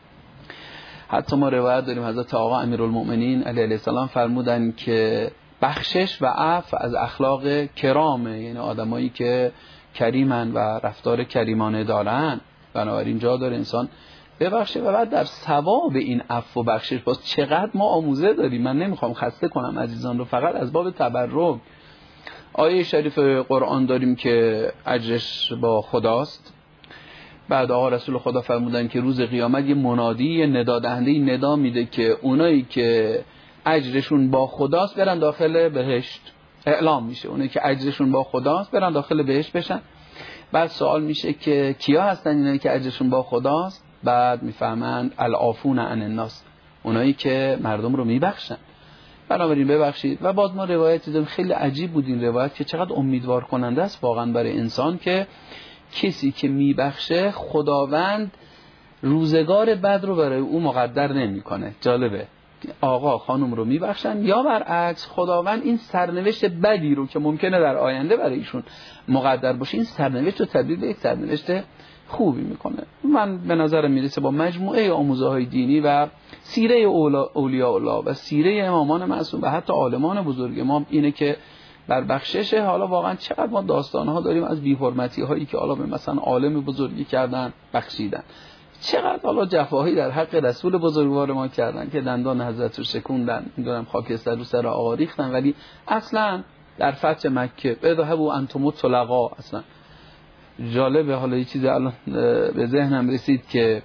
حتی ما روایت داریم حضرت آقا امیرالمؤمنین علیه السلام فرمودن که بخشش و عفو از اخلاق کرامه، یعنی آدمایی که کریمن و رفتار کریمانه دارن، بنابراین جا داره انسان ببخشه. و بعد در ثواب این عفو و بخشش باز چقدر ما آموزه داریم. من نمیخوام خسته کنم عزیزان رو، فقط از باب تبرک آیه شریف قرآن داریم که اجرش با خداست. بعد آقا رسول خدا فرمودن که روز قیامت یه منادی، یه ندا دهنده ندا میده که اونایی که اجرشون با خداست برن داخل بهشت. اعلام میشه اونایی که اجرشون با خداست برن داخل بهشت بشن. بعد سوال میشه که کیا هستن اینایی که اجرشون با خداست؟ بعد میفهمند العافون عن الناس، اونایی که مردم رو میبخشن. بنابراین ببخشید. و باز ما روایتی داریم خیلی عجیب بود این روایت که چقدر امیدوار کننده است واقعا برای انسان که کسی که میبخشه خداوند روزگار بد رو برای او مقدر نمیکنه. جالبه، آقا خانم رو میبخشن یا برعکس خداوند این سرنوشت بدی رو که ممکنه در آینده برای ایشون مقدر باشه، این سرنوشت رو تبدیل به یک سرنوشت خوبی میکنه. من به نظرم میرسه با مجموعه آموزه های دینی و سیره اولیاء الله و سیره امامان معصوم و حتی عالمان بزرگ ما اینه که بر بخشش، حالا واقعا چقدر ما داستانها داریم از بی‌حرمتی هایی که حالا به مثلا عالم بزرگی کردن بخشیدن، چقدر حالا جفاهی در حق رسول بزرگوار ما کردن که دندان حضرت رو شکوندن، میدونم خاکستر رو سر آقا ریختن، ولی اصلا در فتح مکه اذهبوا انتم الطلقاء. اصلا جالبه، حالا یه چیزی الان به ذهنم رسید که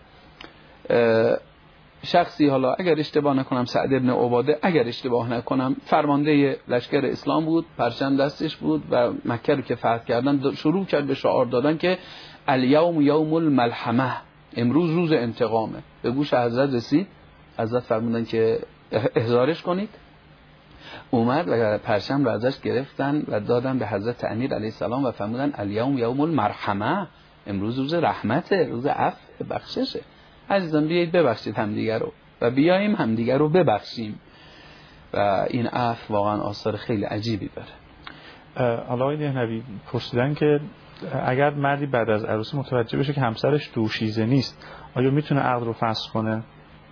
شخصی، حالا اگر اشتباه نکنم سعد ابن عباده، اگر اشتباه نکنم فرمانده لشکر اسلام بود، پرچم دستش بود و مکه رو که فتح کردن شروع کرد به شعار دادن که الیوم یوم الملحمه، امروز روز انتقامه. به گوش حضرت رسید، حضرت فرمودن که احضارش کنید. اومد و پرچم رو ازش گرفتن و دادن به حضرت امیر علیه السلام و فرمودن الیوم یوم المرحمه، امروز روز رحمته، روز عفو بخششه. عزیزان بیایید ببخشید همدیگر رو و بیاییم همدیگر رو ببخشیم و این عفو واقعا آثار خیلی عجیبی داره. حالا آقای دهنوی پرسیدن که اگر مردی بعد از عروسی متوجه بشه که همسرش دوشیزه نیست، آیا میتونه عقد رو فسخ کنه؟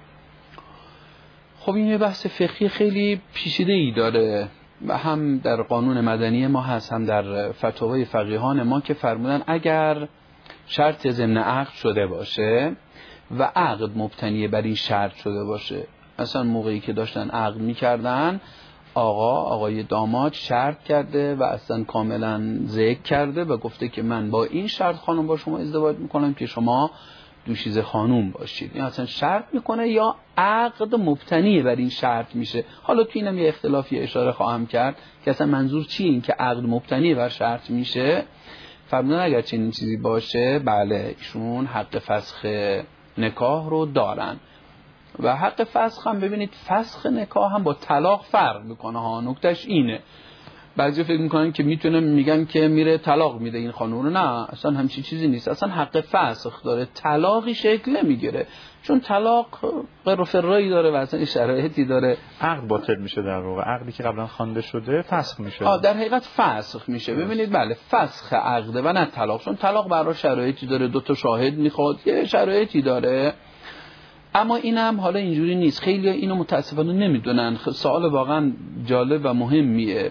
خب این یه بحث فقهی خیلی پیچیده‌ای داره و هم در قانون مدنی ما هست، هم در فتاوای فقیهان ما که فرمودن اگر شرط ضمن عقد شده باشه و عقد مبتنی بر این شرط شده باشه، مثلا موقعی که داشتن عقد میکردن آقای داماد شرط کرده و اصلا کاملا ذکر کرده و گفته که من با این شرط خانم با شما ازدواج میکنم که شما دوشیزه خانوم باشید. این اصلا شرط میکنه یا عقد مبتنی بر این شرط میشه. حالا تو اینم یه اختلافی اشاره خواهم کرد که اصلا منظور چیه این که عقد مبتنی بر شرط میشه. فرمودن اگر چنین چیزی باشه بله ایشون حق فسخ نکاح رو دارن و حق فسخ هم ببینید فسخ نکاح هم با طلاق فرق میکنه ها. نکتهش اینه بعضی فکر میکنن که میتونه، میگن که میره طلاق میده این خانم رو. نه، اصلا همچین چیزی نیست. اصلا حق فسخ داره، طلاقی شکل نمیگیره، چون طلاق غیر فرایی داره و اصلا شرایطی داره. عقد باطل میشه در واقع، عقدی که قبلا خوانده شده فسخ میشه. در حقیقت فسخ میشه. ببینید بله، فسخ عقده و نه طلاق، چون طلاق برای شرایطی داره، 2 تا شاهد میخواد، یه شرایطی داره. اما اینم حالا اینجوری نیست. خیلی اینو متاسفانه نمیدونن. سوال واقعا جالب و مهمیه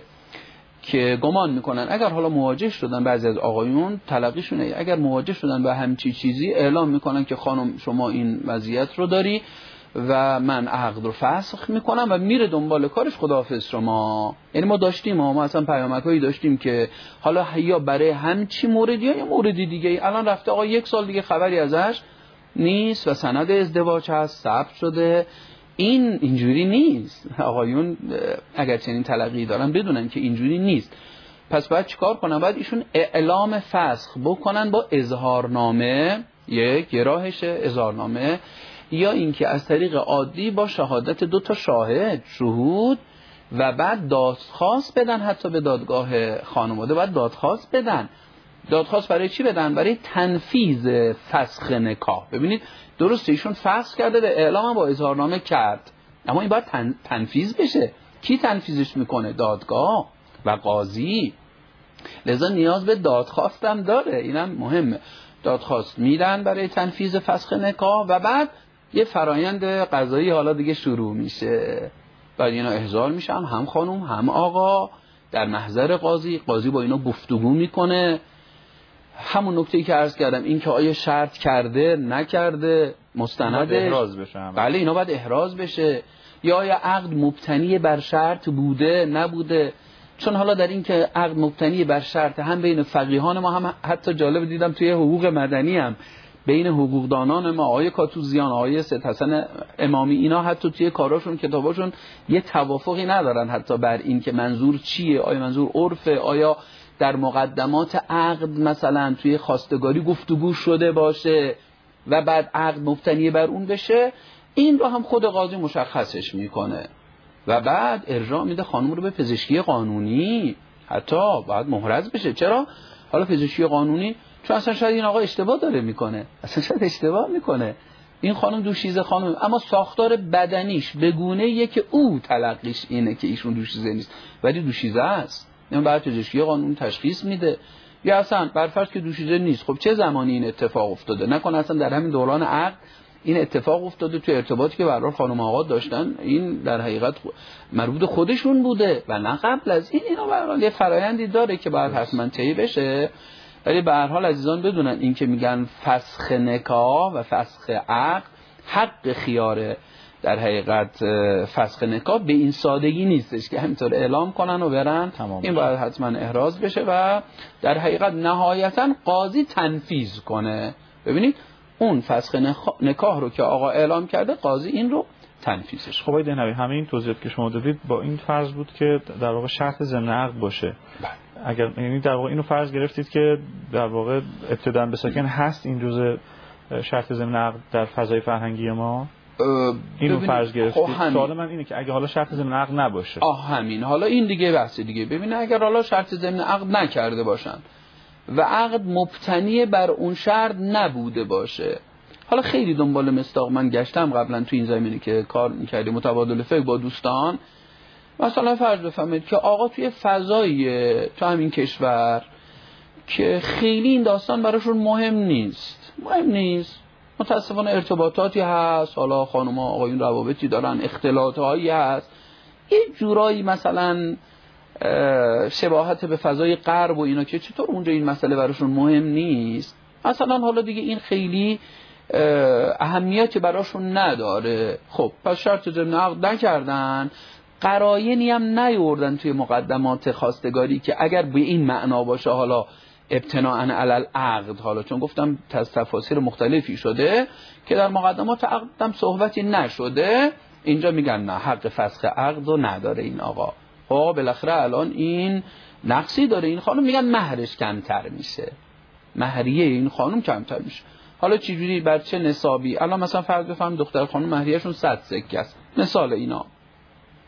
که گمان میکنن اگر حالا مواجه شدن بعضی از آقایون، تلقیشونه اگر مواجه شدن با همچی چیزی، اعلام میکنن که خانم شما این وضعیت رو داری و من عقد رو فسخ میکنم و میره دنبال کارش، خداحافظ شما. یعنی ما داشتیم، ما اصلا پیامک‌هایی داشتیم که حالا یا برای همچی موردی یا موردی دیگه، الان رفته آقا 1 سال دیگه خبری ازش نیست و سند ازدواج هست، ثبت شده. این اینجوری نیست. آقایون اگر چنین تلقی دارن بدونن که اینجوری نیست. پس باید چیکار کنن؟ باید ایشون اعلام فسخ بکنن با اظهارنامه، یه راهشه اظهارنامه، یا اینکه از طریق عادی با شهادت 2 تا شاهد، شهود، و بعد دادخواست بدن. حتی به دادگاه خانواده باید دادخواست بدن. دادخواست برای چی بدن؟ برای تنفیذ فسخ نکاح. ببینید درسته ایشون فسخ کرده و اعلام با اظهارنامه کرد، اما این باید تنفیذ بشه. کی تنفیذش میکنه؟ دادگاه و قاضی. لذا نیاز به دادخواست هم داره، اینم مهمه. دادخواست میدن برای تنفیذ فسخ نکاح و بعد یه فرایند قضایی حالا دیگه شروع میشه. بعد اینا احضار میشن، هم خانم هم آقا، در محضر قاضی. قاضی با اینا گفتگو میکنه. همون نکته‌ای که عرض کردم، این که آیا شرط کرده نکرده، مستندش احراز بشه. بله اینا باید احراز بشه. یا آیا عقد مبتنی بر شرط بوده نبوده. چون حالا در این که عقد مبتنی بر شرط، هم بین فقیهان ما، هم حتی جالب دیدم توی حقوق مدنی، هم بین حقوقدانان ما، آقای کاتوزیان، آقای سید حسن امامی، اینا حتی توی کاراشون، کتاباشون یه توافقی ندارن حتی بر این که منظور چیه. آیا منظور عرفه؟ آیا در مقدمات عقد مثلا توی خواستگاری گفتگو شده باشه و بعد عقد مبتنی بر اون بشه؟ این رو هم خود قاضی مشخصش میکنه و بعد ارجاع میده خانم رو به پزشکی قانونی. حتی باید محرز بشه. چرا؟ حالا پزشکی قانونی چون اصلا شاید این آقا اشتباه داره میکنه، اصلا شاید اشتباه میکنه، این خانم دوشیزه خانم، اما ساختار بدنیش به گونه‌ایه که او تلقیش اینه که ایشون دوشیزه نیست ولی دوشیزه است. این بعد پزشکی قانونی تشخیص میده. یا اصلا برفرض که دوشیزه نیست، خب چه زمانی این اتفاق افتاده؟ نکنه اصلا در همین دوران عقد این اتفاق افتاده، توی ارتباطی که برای خانم آقا داشتن این در حقیقت مربوط خودشون بوده و نه قبل از این. اینا به هر حال یه فرآیندی داره که باید حتما طی بشه. ولی به هر حال عزیزان بدونن این که میگن فسخ نکاح و فسخ عقد حق خیاره، در حقیقت فسخ نکاح به این سادگی نیستش که همینطور اعلام کنن و برن. این باید حتما احراز بشه و در حقیقت نهایتا قاضی تنفیذ کنه. ببینید اون فسخ نکاح رو که آقا اعلام کرده، قاضی این رو تنفیذش. خب آقای دهنوی، همه این توضیحات که شما دادید با این فرض بود که در واقع شرط ضمن عقد باشه. اگر یعنی در واقع اینو فرض گرفتید که در واقع ابتداء به ساکن هست این جزء شرط ضمن عقد در فضای فرهنگی ما، اینو فرض گرفتید. سوال من اینه که اگه حالا شرط ضمن عقد نباشه، همین حالا این دیگه بحث دیگه. ببینه اگر حالا شرط ضمن عقد نکرده باشن و عقد مبتنی بر اون شرط نبوده باشه، حالا خیلی دنبال مصداق من گشتم قبلا تو این زمینه که کار می‌کردیم متبادل فکر با دوستان. مثلا فرض بفرمایید که آقا توی فضای تو همین کشور که خیلی این داستان براشون مهم نیست، متاسفانه ارتباطاتی هست، حالا خانم‌ها آقایون روابطی دارن، اختلاطایی هست، یه جورایی مثلا شباهت به فضای غرب و اینا که چطور اونجا این مسئله براشون مهم نیست، مثلا حالا دیگه این خیلی اهمیتی براشون نداره. خب پس شرط ضمن عقد نکردن، قرائنی هم نیوردن توی مقدمات خواستگاری که اگر به این معنا باشه حالا ابتناءً علی العقد، حالا چون گفتم تفاسیر مختلفی شده که در مقدمات عقد هم صحبتی نشده، اینجا میگن نه حق فسخ عقد رو نداره این آقا. خب بالاخره الان این نقصی داره این خانم، میگن مهرش کمتر میشه، مهریه این خانم کمتر میشه. حالا چجوری؟ بر چه نصابی؟ الان مثلا فرض بفرمایید دختر خانم مهریه‌شون 100 سکه است، مثال اینا.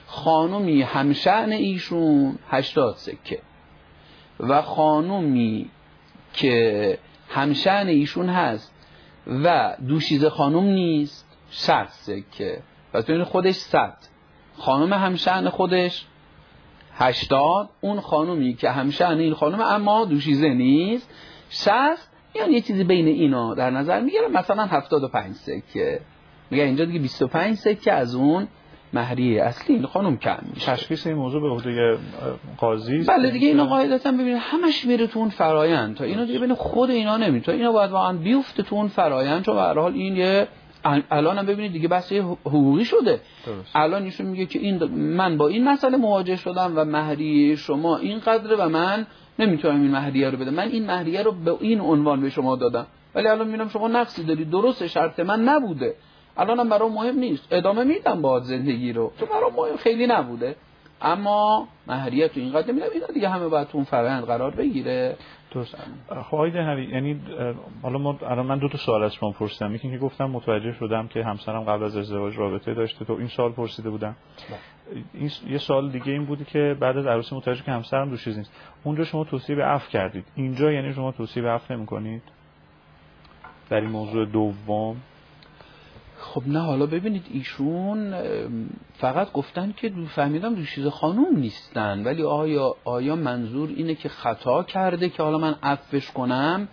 خانومی همشأن ایشون 80 سکه و خانومی که همشأن ایشون هست و دوشیزه خانوم نیست 60 سکه. پس ببینید خودش 100، خانوم همشأن خودش 80، اون خانومی که همشأن این خانوم اما دوشیزه نیست 60، یعنی یه چیزی بین اینا در نظر میگیره، مثلا 75 سکه. میگه اینجا دیگه 25 سکه از اون مهریه اصلی این خانم کم میشه. تشخیص این موضوع به عهده قاضی است. بله دیگه اینا قاعدتا ببینید همش میره تو اون فرایند، تا اینا دیگه ببینید خود اینا نمیتونه، اینا باید واقعا بیفته تو اون فرایند، چون به هر حال این یه الان هم ببینید دیگه بحث حقوقی شده. الان ایشون میگه که این من با این مسئله مواجه شدم و مهریه شما این قدره و من نمیتونم این مهریه رو بدم، من این مهریه رو به این عنوان به شما دادم، ولی الان میبینم شما نقصی دارید، درسته شرط من نبوده، الانم برام مهم نیست، ادامه میدم با زندگی رو، تو برام مهم خیلی نبوده، اما مهریه تو این قدر میدم. اینا دیگه همه باید تو اون فرآیند قرار بگیره. درست. خب آقای دهنوی، یعنی حالا الان من 2 تا سوال از شما پرسیدم. یکی که گفتم متوجه شدم که همسرم قبل از ازدواج رابطه داشته، تو این سوال پرسیده بودم. این یه سوال دیگه این بودی که بعد از عروسی متوجه که همسرم دوشیزه نیست. اونجا شما توصیه به عفو کردید، اینجا یعنی شما توصیه به عفو نمی‌کنید در این موضوع دوم؟ خب نه، حالا ببینید ایشون فقط گفتن که فهمیدم دوشیزه خانوم نیستن، ولی آیا منظور اینه که خطا کرده که حالا من عفوش کنم؟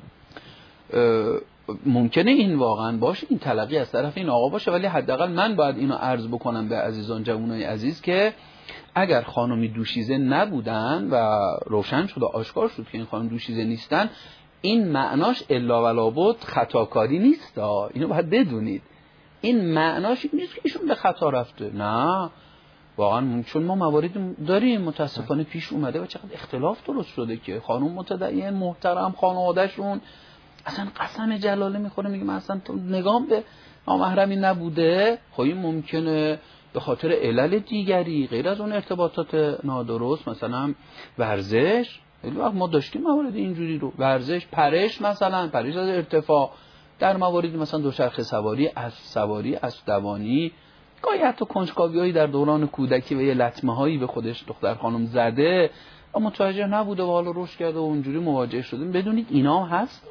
ممکنه این واقعا باشه، این تلقی از طرف این آقا باشه، ولی حداقل من باید اینو عرض بکنم به عزیزان، جوانای عزیز، که اگر خانمی دوشیزه نبودن و روشن شد و آشکار شد که این خانم دوشیزه نیستن، این معناش الا ولا بود خطاکاری نیست. اینو باید بدونید، این معناش این نیست که ایشون به خطا رفته، نه واقعا، چون ما موارد داریم متاسفانه پیش اومده و چقدر اختلاف درست شده که خانم متدین محترم خانواده‌شون اصلا قسم جلاله میخوره، میگه من اصلا تو نگام به نامحرمی نبوده. خب این ممکنه به خاطر علل دیگری غیر از اون ارتباطات نادرست، مثلا ورزش، خیلی وقت ما داشتیم موارد اینجوری رو، ورزش، پرش، مثلا پرش از ارتفاع، در مواردی مثلا دوچرخه سواری، اسب سواری، اسب دوانی، گاهی حتی کنجکاوی‌هایی در دوران کودکی و یه لطمه‌هایی به خودش دختر خانم زده و متوجه نبوده و حالا رشد کرده و اونجوری مواجه شدیم. بدونید اینا هم هست.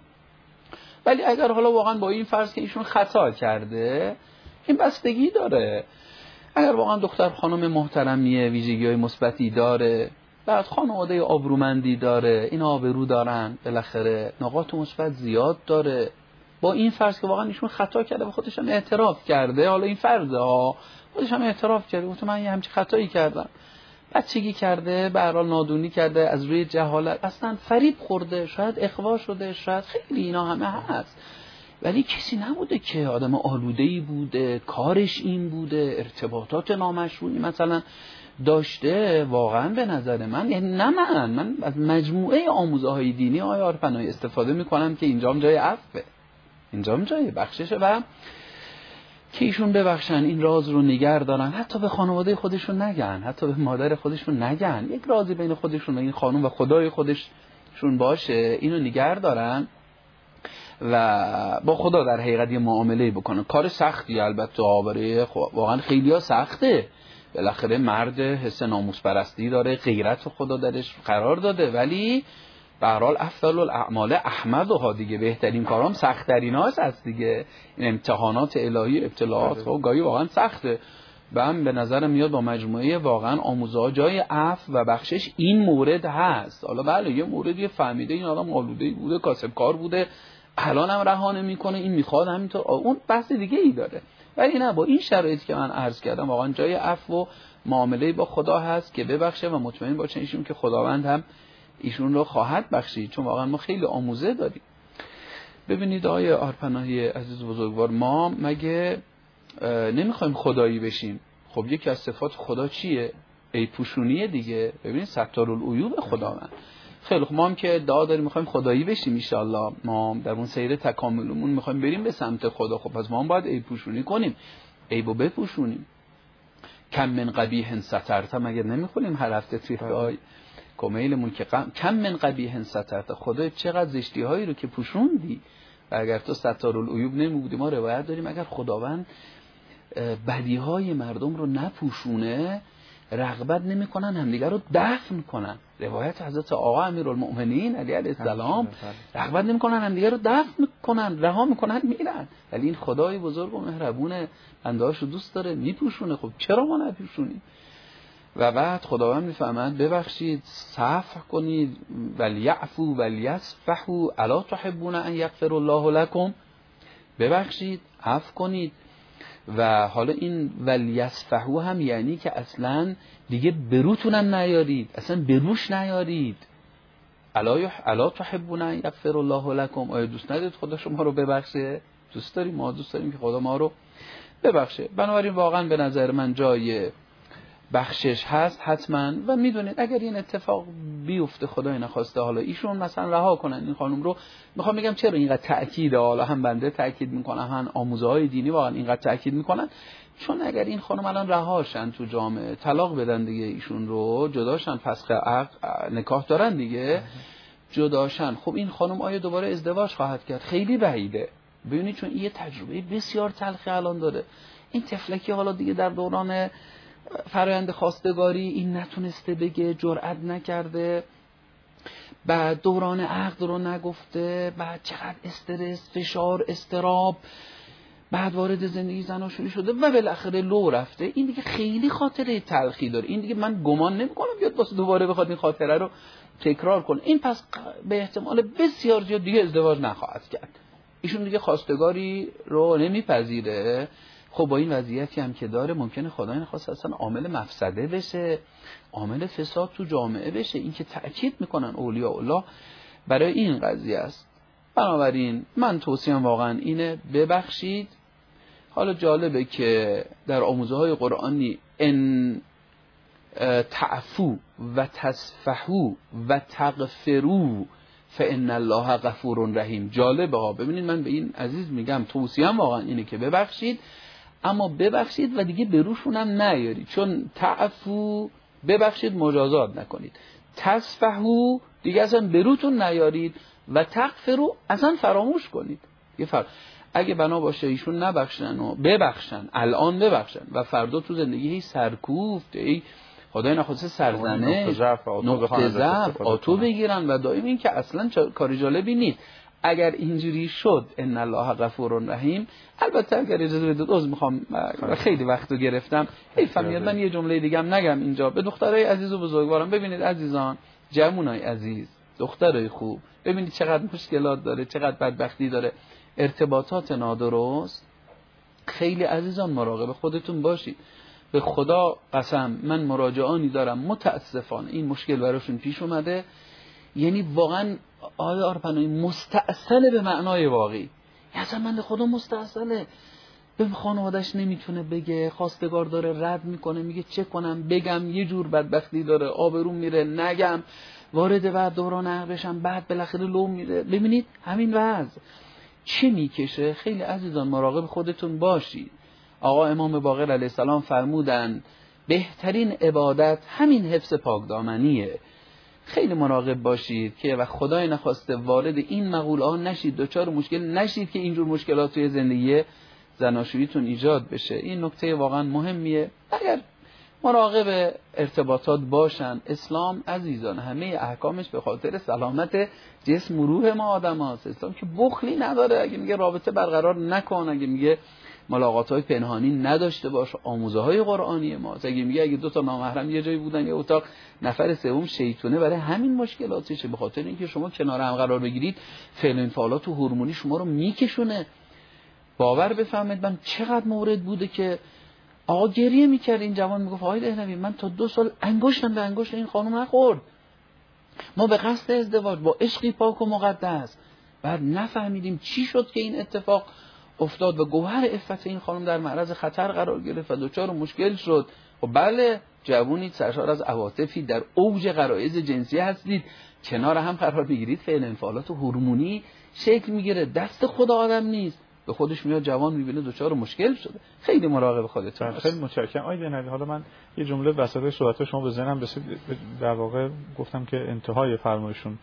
ولی اگر حالا واقعا با این فرض که ایشون خطا کرده، این بستگی داره. اگر واقعا دختر خانم محترمیه، ویژگی‌های مثبتی داره، بعد خانواده آبرومندی داره، این آبرو دارن، بالاخره نقاط مثبت زیاد داره، با این فرض که واقعا ایشون خطا کرده و خودش هم اعتراف کرده، حالا این فرضه ها، خودش هم اعتراف کرده، گفت من یه همچین خطایی کردم، بچگی کرده، به هر حال نادونی کرده، از روی جهالت اصلا فریب خورده، شاید اغوا شده، شاید خیلی اینا همه هست، ولی کسی نبوده که آدم آلوده‌ای بوده، کارش این بوده، ارتباطات نامشروعی مثلا داشته. واقعا به نظر من، یعنی نه من از مجموعه آموزه‌های دینی آقای عارفنایی استفاده می‌کنم که اینجام جای عفوه، اینجام جای بخششه و که ایشون ببخشن، این راز رو نگه دارن، حتی به خانواده خودشون نگن، حتی به مادر خودشون نگن، یک رازی بین خودشون و این خانم و خدای خودشون باشه، اینو نگه دارن و با خدا در حقیقت یه معامله بکنن. کار سختی البته، برای واقعا خیلی‌ها سخته، بالاخره مرد حس ناموس پرستی داره، غیرت خدا درش قرار داده، ولی به هر حال افضل الاعمال احمدها، دیگه بهترین کارام سخت تریناست هست دیگه. این امتحانات الهی، ابتلاعات و گاهی واقعا سخته. من به نظرم میاد با مجموعه واقعا آموزه‌ها جای عفو و بخشش این مورد هست. حالا بله یه موردی فهمیده این آدم آلوده‌ای بوده، کاسبکار بوده، الان هم رها نمی‌کنه، این میخواد همینطور، اون بحث دیگه ای داره. ولی نه، با این شرایطی که من عرض کردم واقعا جای عفو و معامله با خدا هست که ببخشه و مطمئن باشن ایشون که خداوند هم ایشون رو خواهد بخشید، چون واقعا ما خیلی آموزه داریم. ببینید آقای عارفنایی عزیز بزرگوار، ما مگه نمیخوایم خدایی بشیم؟ خب یکی از صفات خدا چیه؟ ای پوشونیه دیگه. ببینید ستارالعیوب خداوند. خیلی خب ما هم که ادعا داریم میخوایم خدایی بشیم ان شاءالله، ما در اون سیر تکاملمون میخوایم بریم به سمت خدا، خب پس ما هم باید ای پوشونی کنیم، عیبو بپوشونیم. کم من قبیح سترت، مگر نمیخونیم هر هفته توی کمیلمون که کم من قبیح سترت، خدا چقدر زشتی هایی رو که پوشوندی و اگر تو ستارالعیوب نمیبودی. ما روایت داریم اگر خداوند بدیهای مردم رو نپوشونه، رغبت نمیکنن همدیگر رو دفن کنن. روایت حضرت آقا امیرالمؤمنین علیه السلام، رغبت نمیکنن همدیگر رو دفن کنن، رها میکنن میرن. ولی این خدای بزرگ و مهربون بنده‌هاشو دوست داره میپوشونه. خب چرا ما نپوشونیم؟ و بعد خداوند میفهمد ببخشید، صفح کنید، ولیعفو ولیصفحوا الا تحبون ان یغفر الله لكم، ببخشید، عفو کنید. و حالا این ولیصفحوا هم یعنی که اصلا دیگه بروتونم نیارید، اصلا بروش نیارید. الا تحبون ان یغفر الله لكم، آیا دوست ندارید خدا شما رو ببخشه؟ دوست داریم، ما دوست داریم که خدا ما رو ببخشه. بنابراین واقعا به نظر من جای بخشش هست حتما. و میدونید اگر این اتفاق بیفته خدای نخواسته، حالا ایشون مثلا رها کنن این خانم رو، میخوام بگم چرا اینقدر تأکید، حالا هم بنده تأکید میکنم هم آموزه‌های دینی واقعا اینقدر تأکید میکنن، چون اگر این خانم الان رهاشن تو جامعه، طلاق بدن دیگه ایشون رو، جداشن، فسخ عقد، نکاح دارن دیگه، جداشن، خب این خانم آیا دوباره ازدواج خواهد کرد؟ خیلی بعیده. ببینید چون این تجربه بسیار تلخی الان داره. این طفلکی حالا دیگه در دوران فرآیند خواستگاری این نتونسته بگه، جرئت نکرده، بعد دوران عقد رو نگفته، بعد چقدر استرس، فشار، استراب، بعد وارد زندگی زناشویی شده و بالاخره لو رفته. این دیگه خیلی خاطره تلخی داره. این دیگه من گمان نمی‌کنم بیاد واسه دوباره بخواد این خاطره رو تکرار کنه. این پس به احتمال بسیار زیاد دیگه ازدواج نخواهد کرد. ایشون دیگه خواستگاری رو نمیپذیره. خب با این وضعیتی هم که داره ممکنه خدای نخواسته اصلا عامل مفسده بشه، عامل فساد تو جامعه بشه. این که تأکید میکنن اولیاء الله برای این قضیه است. بنابراین من توصیه‌ام واقعا اینه، ببخشید. حالا جالبه که در آموزه‌های قرآنی ان تعفو و تصفحوا و تغفروا فان الله غفور رحیم. جالبه ها، ببینید من به این عزیز میگم توصیه‌ام واقعا اینه که ببخشید، اما ببخشید و دیگه بروشون هم نیارید. چون تعفو ببخشید، مجازات نکنید، تصفحوا دیگه اصلا بروتون نیارید، و تغفروا اصلا فراموش کنید. یه فرق اگه بنا باشه ایشون نبخشن و ببخشن، الان ببخشن و فردا تو زندگی هی سرکوفت، ای خدای نخواسته سرزنش، نقطه ضعف، آتو بگیرن و دائم این که اصلا کاری جالبی نیست. اگر اینجوری شد ان الله غفور رحیم، البته اگر اجازه بدید عذر میخوام خیلی وقتو گرفتم، فهمیدم من یه جمله دیگه هم نگم اینجا به دخترای عزیز و بزرگوارم. ببینید عزیزان، جوانای عزیز، دخترای خوب، ببینید چقدر مشکلات داره، چقدر بدبختی داره، ارتباطات نادرست. خیلی عزیزان مراقب خودتون باشید. به خدا قسم من مراجعانی دارم متاسفانه این مشکل براشون پیش اومده، یعنی واقعا آیا آرپنایی مستعسله به معنای واقعی. اصلا من به خدا مستعسله، به خانوادش نمیتونه بگه، خواستگار داره رد میکنه، میگه چه کنم بگم، یه جور بدبختی داره، آبروم میره، نگم، وارد بعد دوران عقدشم، بعد بالاخره لو میره. ببینید همین وضع چه میکشه. خیلی عزیزان مراقب خودتون باشید. آقا امام باقر علیه السلام فرمودن بهترین عبادت همین حفظ پاکدامنیه. خیلی مراقب باشید که و خدای نخواسته وارد این مقوله ها نشید، دچار مشکل نشید که اینجور مشکلات توی زندگی زناشوییتون ایجاد بشه. این نکته واقعا مهمیه. اگر مراقب ارتباطات باشن، اسلام عزیزان همه احکامش به خاطر سلامت جسم و روح ما آدم هاست. اسلام که بخلی نداره. اگه میگه رابطه برقرار نکن، اگه میگه ملاقات‌های پنهانی نداشته باش، آموزه‌های قرآنی ماست. اگه میگه اگه دو تا نامحرم یه جایی بودن یه اتاق، نفر سوم شیطونه، برای همین مشکلاتشه. به خاطر اینکه شما کنار هم قرار بگیرید، فعل انفعالات و هورمونی شما رو میکشونه. باور بفهمید من چقدر مورد بوده که آقا گریه میکرد، این جوان میگفت آقای دهنوی من تا 2 سال انگشتم به انگشت این خانم نخورد. ما به قصد ازدواج با عشقی پاک و مقدس، بعد نفهمیدیم چی شد که این اتفاق افتاد و گوهر عفت این خانم در معرض خطر قرار گرفت و دچار مشکل شد. و بله جوونی سرشار از عواطفی در اوج غرایز جنسی هستید، کنار هم قرار بگیرید، فعل انفعالات و هورمونی شکل میگیره. دست خدا آدم نیست، به خودش میاد جوان میبینه دچار مشکل شده. خیلی مراقب خودتون باشید. خیلی متشکرم آقای دهنوی. حالا من یه جمله وسط صحبت شما به ذهنم رسید، در واقع گفتم که انتهای فرمایشون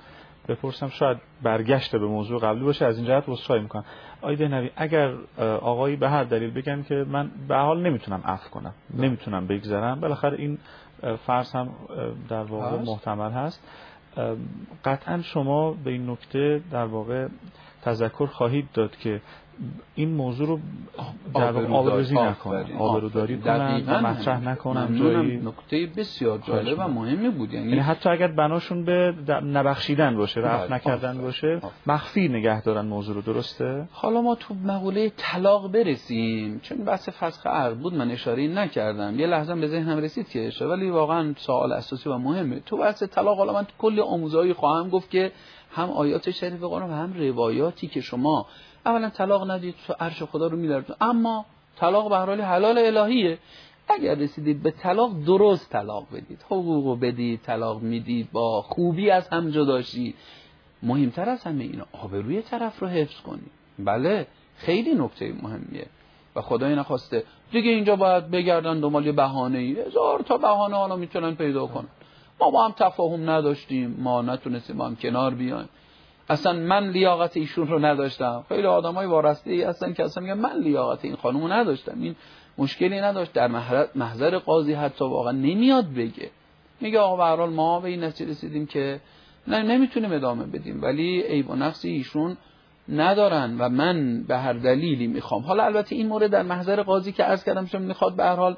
بپرسم، شاید برگشت به موضوع قبلی باشه. از این جهت عذرخواهی میکنم. آقای دهنوی، اگر آقایی به هر دلیل بگن که من به حال نمیتونم عفو کنم، نمیتونم بگذرم، بالاخره این فرض هم در واقع محتمل هست، قطعا شما به این نکته در واقع تذکر خواهید داد که این موضوع رو در واقع آبروریزی نکنن، آبروداری کنن و مطرح نکنن. جایی نکته بسیار جالب و مهمی بود، یعنی حتی اگر بناشون به نبخشیدن باشه، عفو نکردن باشه، مخفی نگه دارن موضوع رو. درسته؟ حالا ما تو مقوله طلاق برسیم، چون بحث فسخ عقد بود من اشاره نکردم، یه لحظه به ذهنم رسید که اشاره، ولی واقعا سوال اساسی و مهمه. تو بحث طلاق حالا من کلی آموزهایی خواهم گفت که هم آیات شریف قرآن و هم روایاتی که شما اولا طلاق ندید تو عرش خدا رو می‌دارید، اما طلاق به هر حال حلال الهیه. اگر رسیدید به طلاق، درست طلاق بدید، حقوقو بدید، طلاق میدید، با خوبی از هم جدا شید. مهمتر از همه اینا آبروی طرف رو حفظ کنید. بله خیلی نکته مهمیه و خدای نخواسته دیگه اینجا باید بگردن دنبال یه بهانه‌ای، هزار تا بهانه حالا میتونن پیدا کنن. ما با هم تفاهم نداشتیم، ما نتونستیم با هم کنار بیایم، اصلا من لیاقت ایشون رو نداشتم. خیلی آدمای وارسته‌ای هستن که اصلا میگن من لیاقت این خانومو نداشتم، این مشکلی نداشت. در محضر قاضی حتی واقعا نمیاد بگه، میگه آقا به هر حال ما به این نتیجه رسیدیم که نمیتونیم ادامه بدیم، ولی عیب و نقص ایشون ندارن و من به هر دلیلی میخوام. حالا البته این مورد در محضر قاضی که عرض کردم چون میخواد به هر حال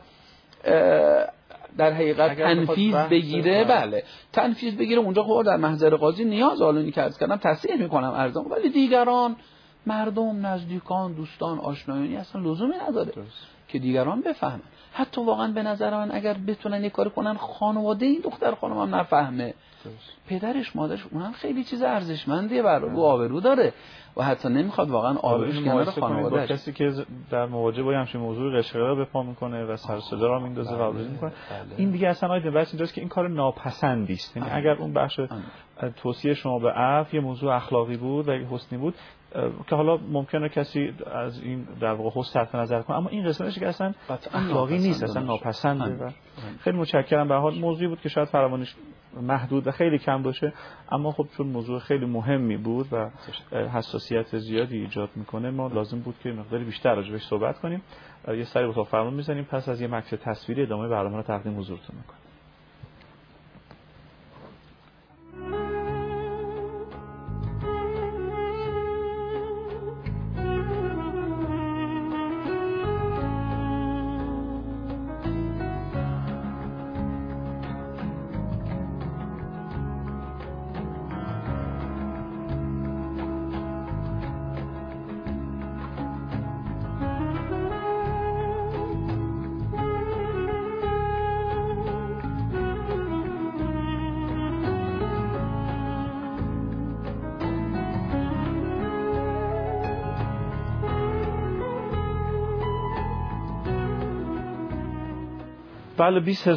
در حقیقت تنفیذ بگیره، بله تنفیذ بگیره، اونجا خب در محضر قاضی نیاز آلونی که عرض کردم تصحیح میکنم ارزم، ولی دیگران، مردم، نزدیکان، دوستان، آشنایانی اصلا لزومی نداره که دیگران بفهمن. حتی واقعا به نظر من اگر بتونن یک کار کنن خانواده این دختر خانم هم نفهمه، پدرش مادرش اونم خیلی چیز ارزشمندیه، برای او آبرو داره و حتی نمیخواد واقعا آبروش کنار خانواده‌اش. کسی که در مواجهه با همچین موضوع قشقرا به پا میکنه و سر صدا را میندازه و آبروریزی میکنه، این دیگه اصلا آیده بحث اینجاست که این کار ناپسندی است. یعنی اگر اون بخش توصیه شما به عفو یه موضوع اخلاقی بود و حسنی بود که حالا ممکنه کسی از این در واقع حس صرف نظر کنه، اما این قسمتش که اصلا اخلاقی نیست، اصلا ناپسنده. و خیلی متشکرم. به هر حال موضوعی بود که شاید فراوانیش محدود و خیلی کم باشه، اما خب چون موضوع خیلی مهمی بود و حساسیت زیادی ایجاد میکنه، ما لازم بود که مقداری بیشتر راجع بهش صحبت کنیم. یه سری اتاق فرمان میزنیم، پس از یه مکس تصویری ادامه برنامه رو تقدیم حضورتون میکنیم. بله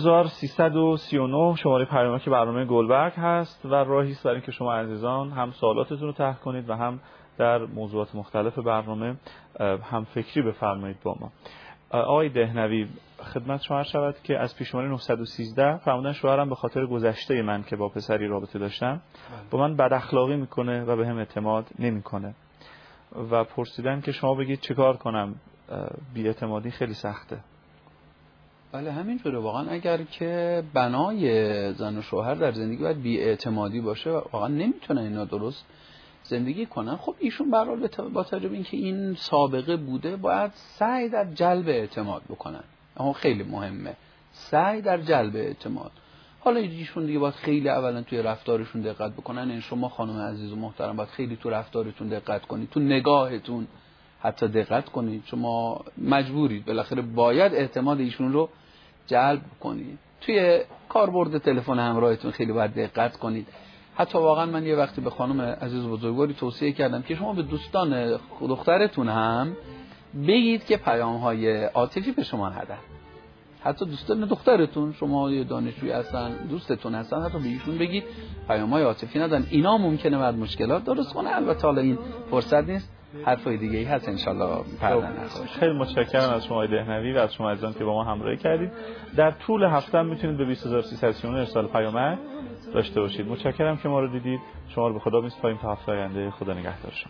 20339 شماره پیامک برنامه گلبرگ هست و راهی است برای اینکه شما عزیزان هم سوالاتتون رو طرح کنید و هم در موضوعات مختلف برنامه هم فکری بفرمایید با ما. آقای دهنوی، خدمت شما عرض شود که از پیشمانی 913 فرمودن شوهرم به خاطر گذشته من که با پسری رابطه داشتم با من بد اخلاقی میکنه و به هم اعتماد نمیکنه و پرسیدن که شما بگید چیکار کنم، بی‌اعتمادی خیلی سخته. بله همینطوره واقعا. اگر که بنای زن و شوهر در زندگی باید بی‌اعتمادی باشه واقعا نمیتونن اینا درست زندگی کنن. خب ایشون به هر حال با توجه به اینکه این سابقه بوده باید سعی در جلب اعتماد بکنن. اما خیلی مهمه سعی در جلب اعتماد. حالا ایشون دیگه باید خیلی اولا توی رفتارشون دقت بکنن. این شما خانم عزیز و محترم باید خیلی تو رفتارتون دقت کنید، تو نگاهتون حتی دقت کنید. شما مجبورید بالاخره باید اعتماد ایشون رو جلب کنید. توی کاربرد تلفن همراهتون خیلی باید دقت کنید. حتی واقعا من یه وقتی به خانم عزیز بزرگواری توصیه کردم که شما به دوستان دخترتون هم بگید که پیام‌های عاطفی به شما ندن. حتی دوستان دخترتون، شما یه دانشجوی هستن دوستتون هستن، حتی به ایشون بگید پیام‌های عاطفی ندن. اینا ممکنه بعد مشکلات درست کنه. البته حالا این فرصت نیست، حرفای دیگه ای هست انشالله پردن نخواهد. خیلی متشکرم از شما دهنوی و از شما عزیزان که با ما همراهی کردید. در طول هفته میتونید به 20339 ارسال پیامک داشته باشید. متشکرم که ما رو دیدید. شما رو به خدا میسپاریم تا هفته آینده. خدا نگهدار شما.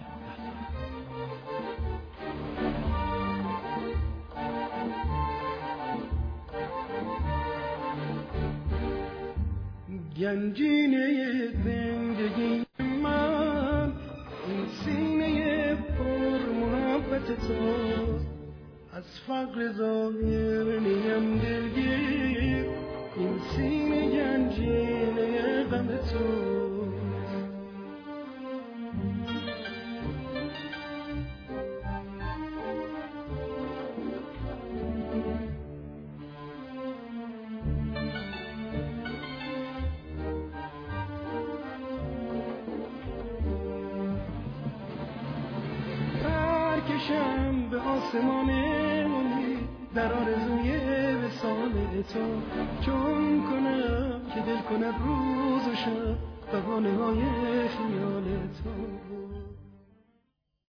گنجینه زندگی من این سینه پر محبت تو، از فقر ظاهر نیم دلگیر، این سینه گنجینه غم تو. کشم به آسمان امید در آرزوی وصال تو، چون کنم که دل کند روز و شب بهانه های خیال تو.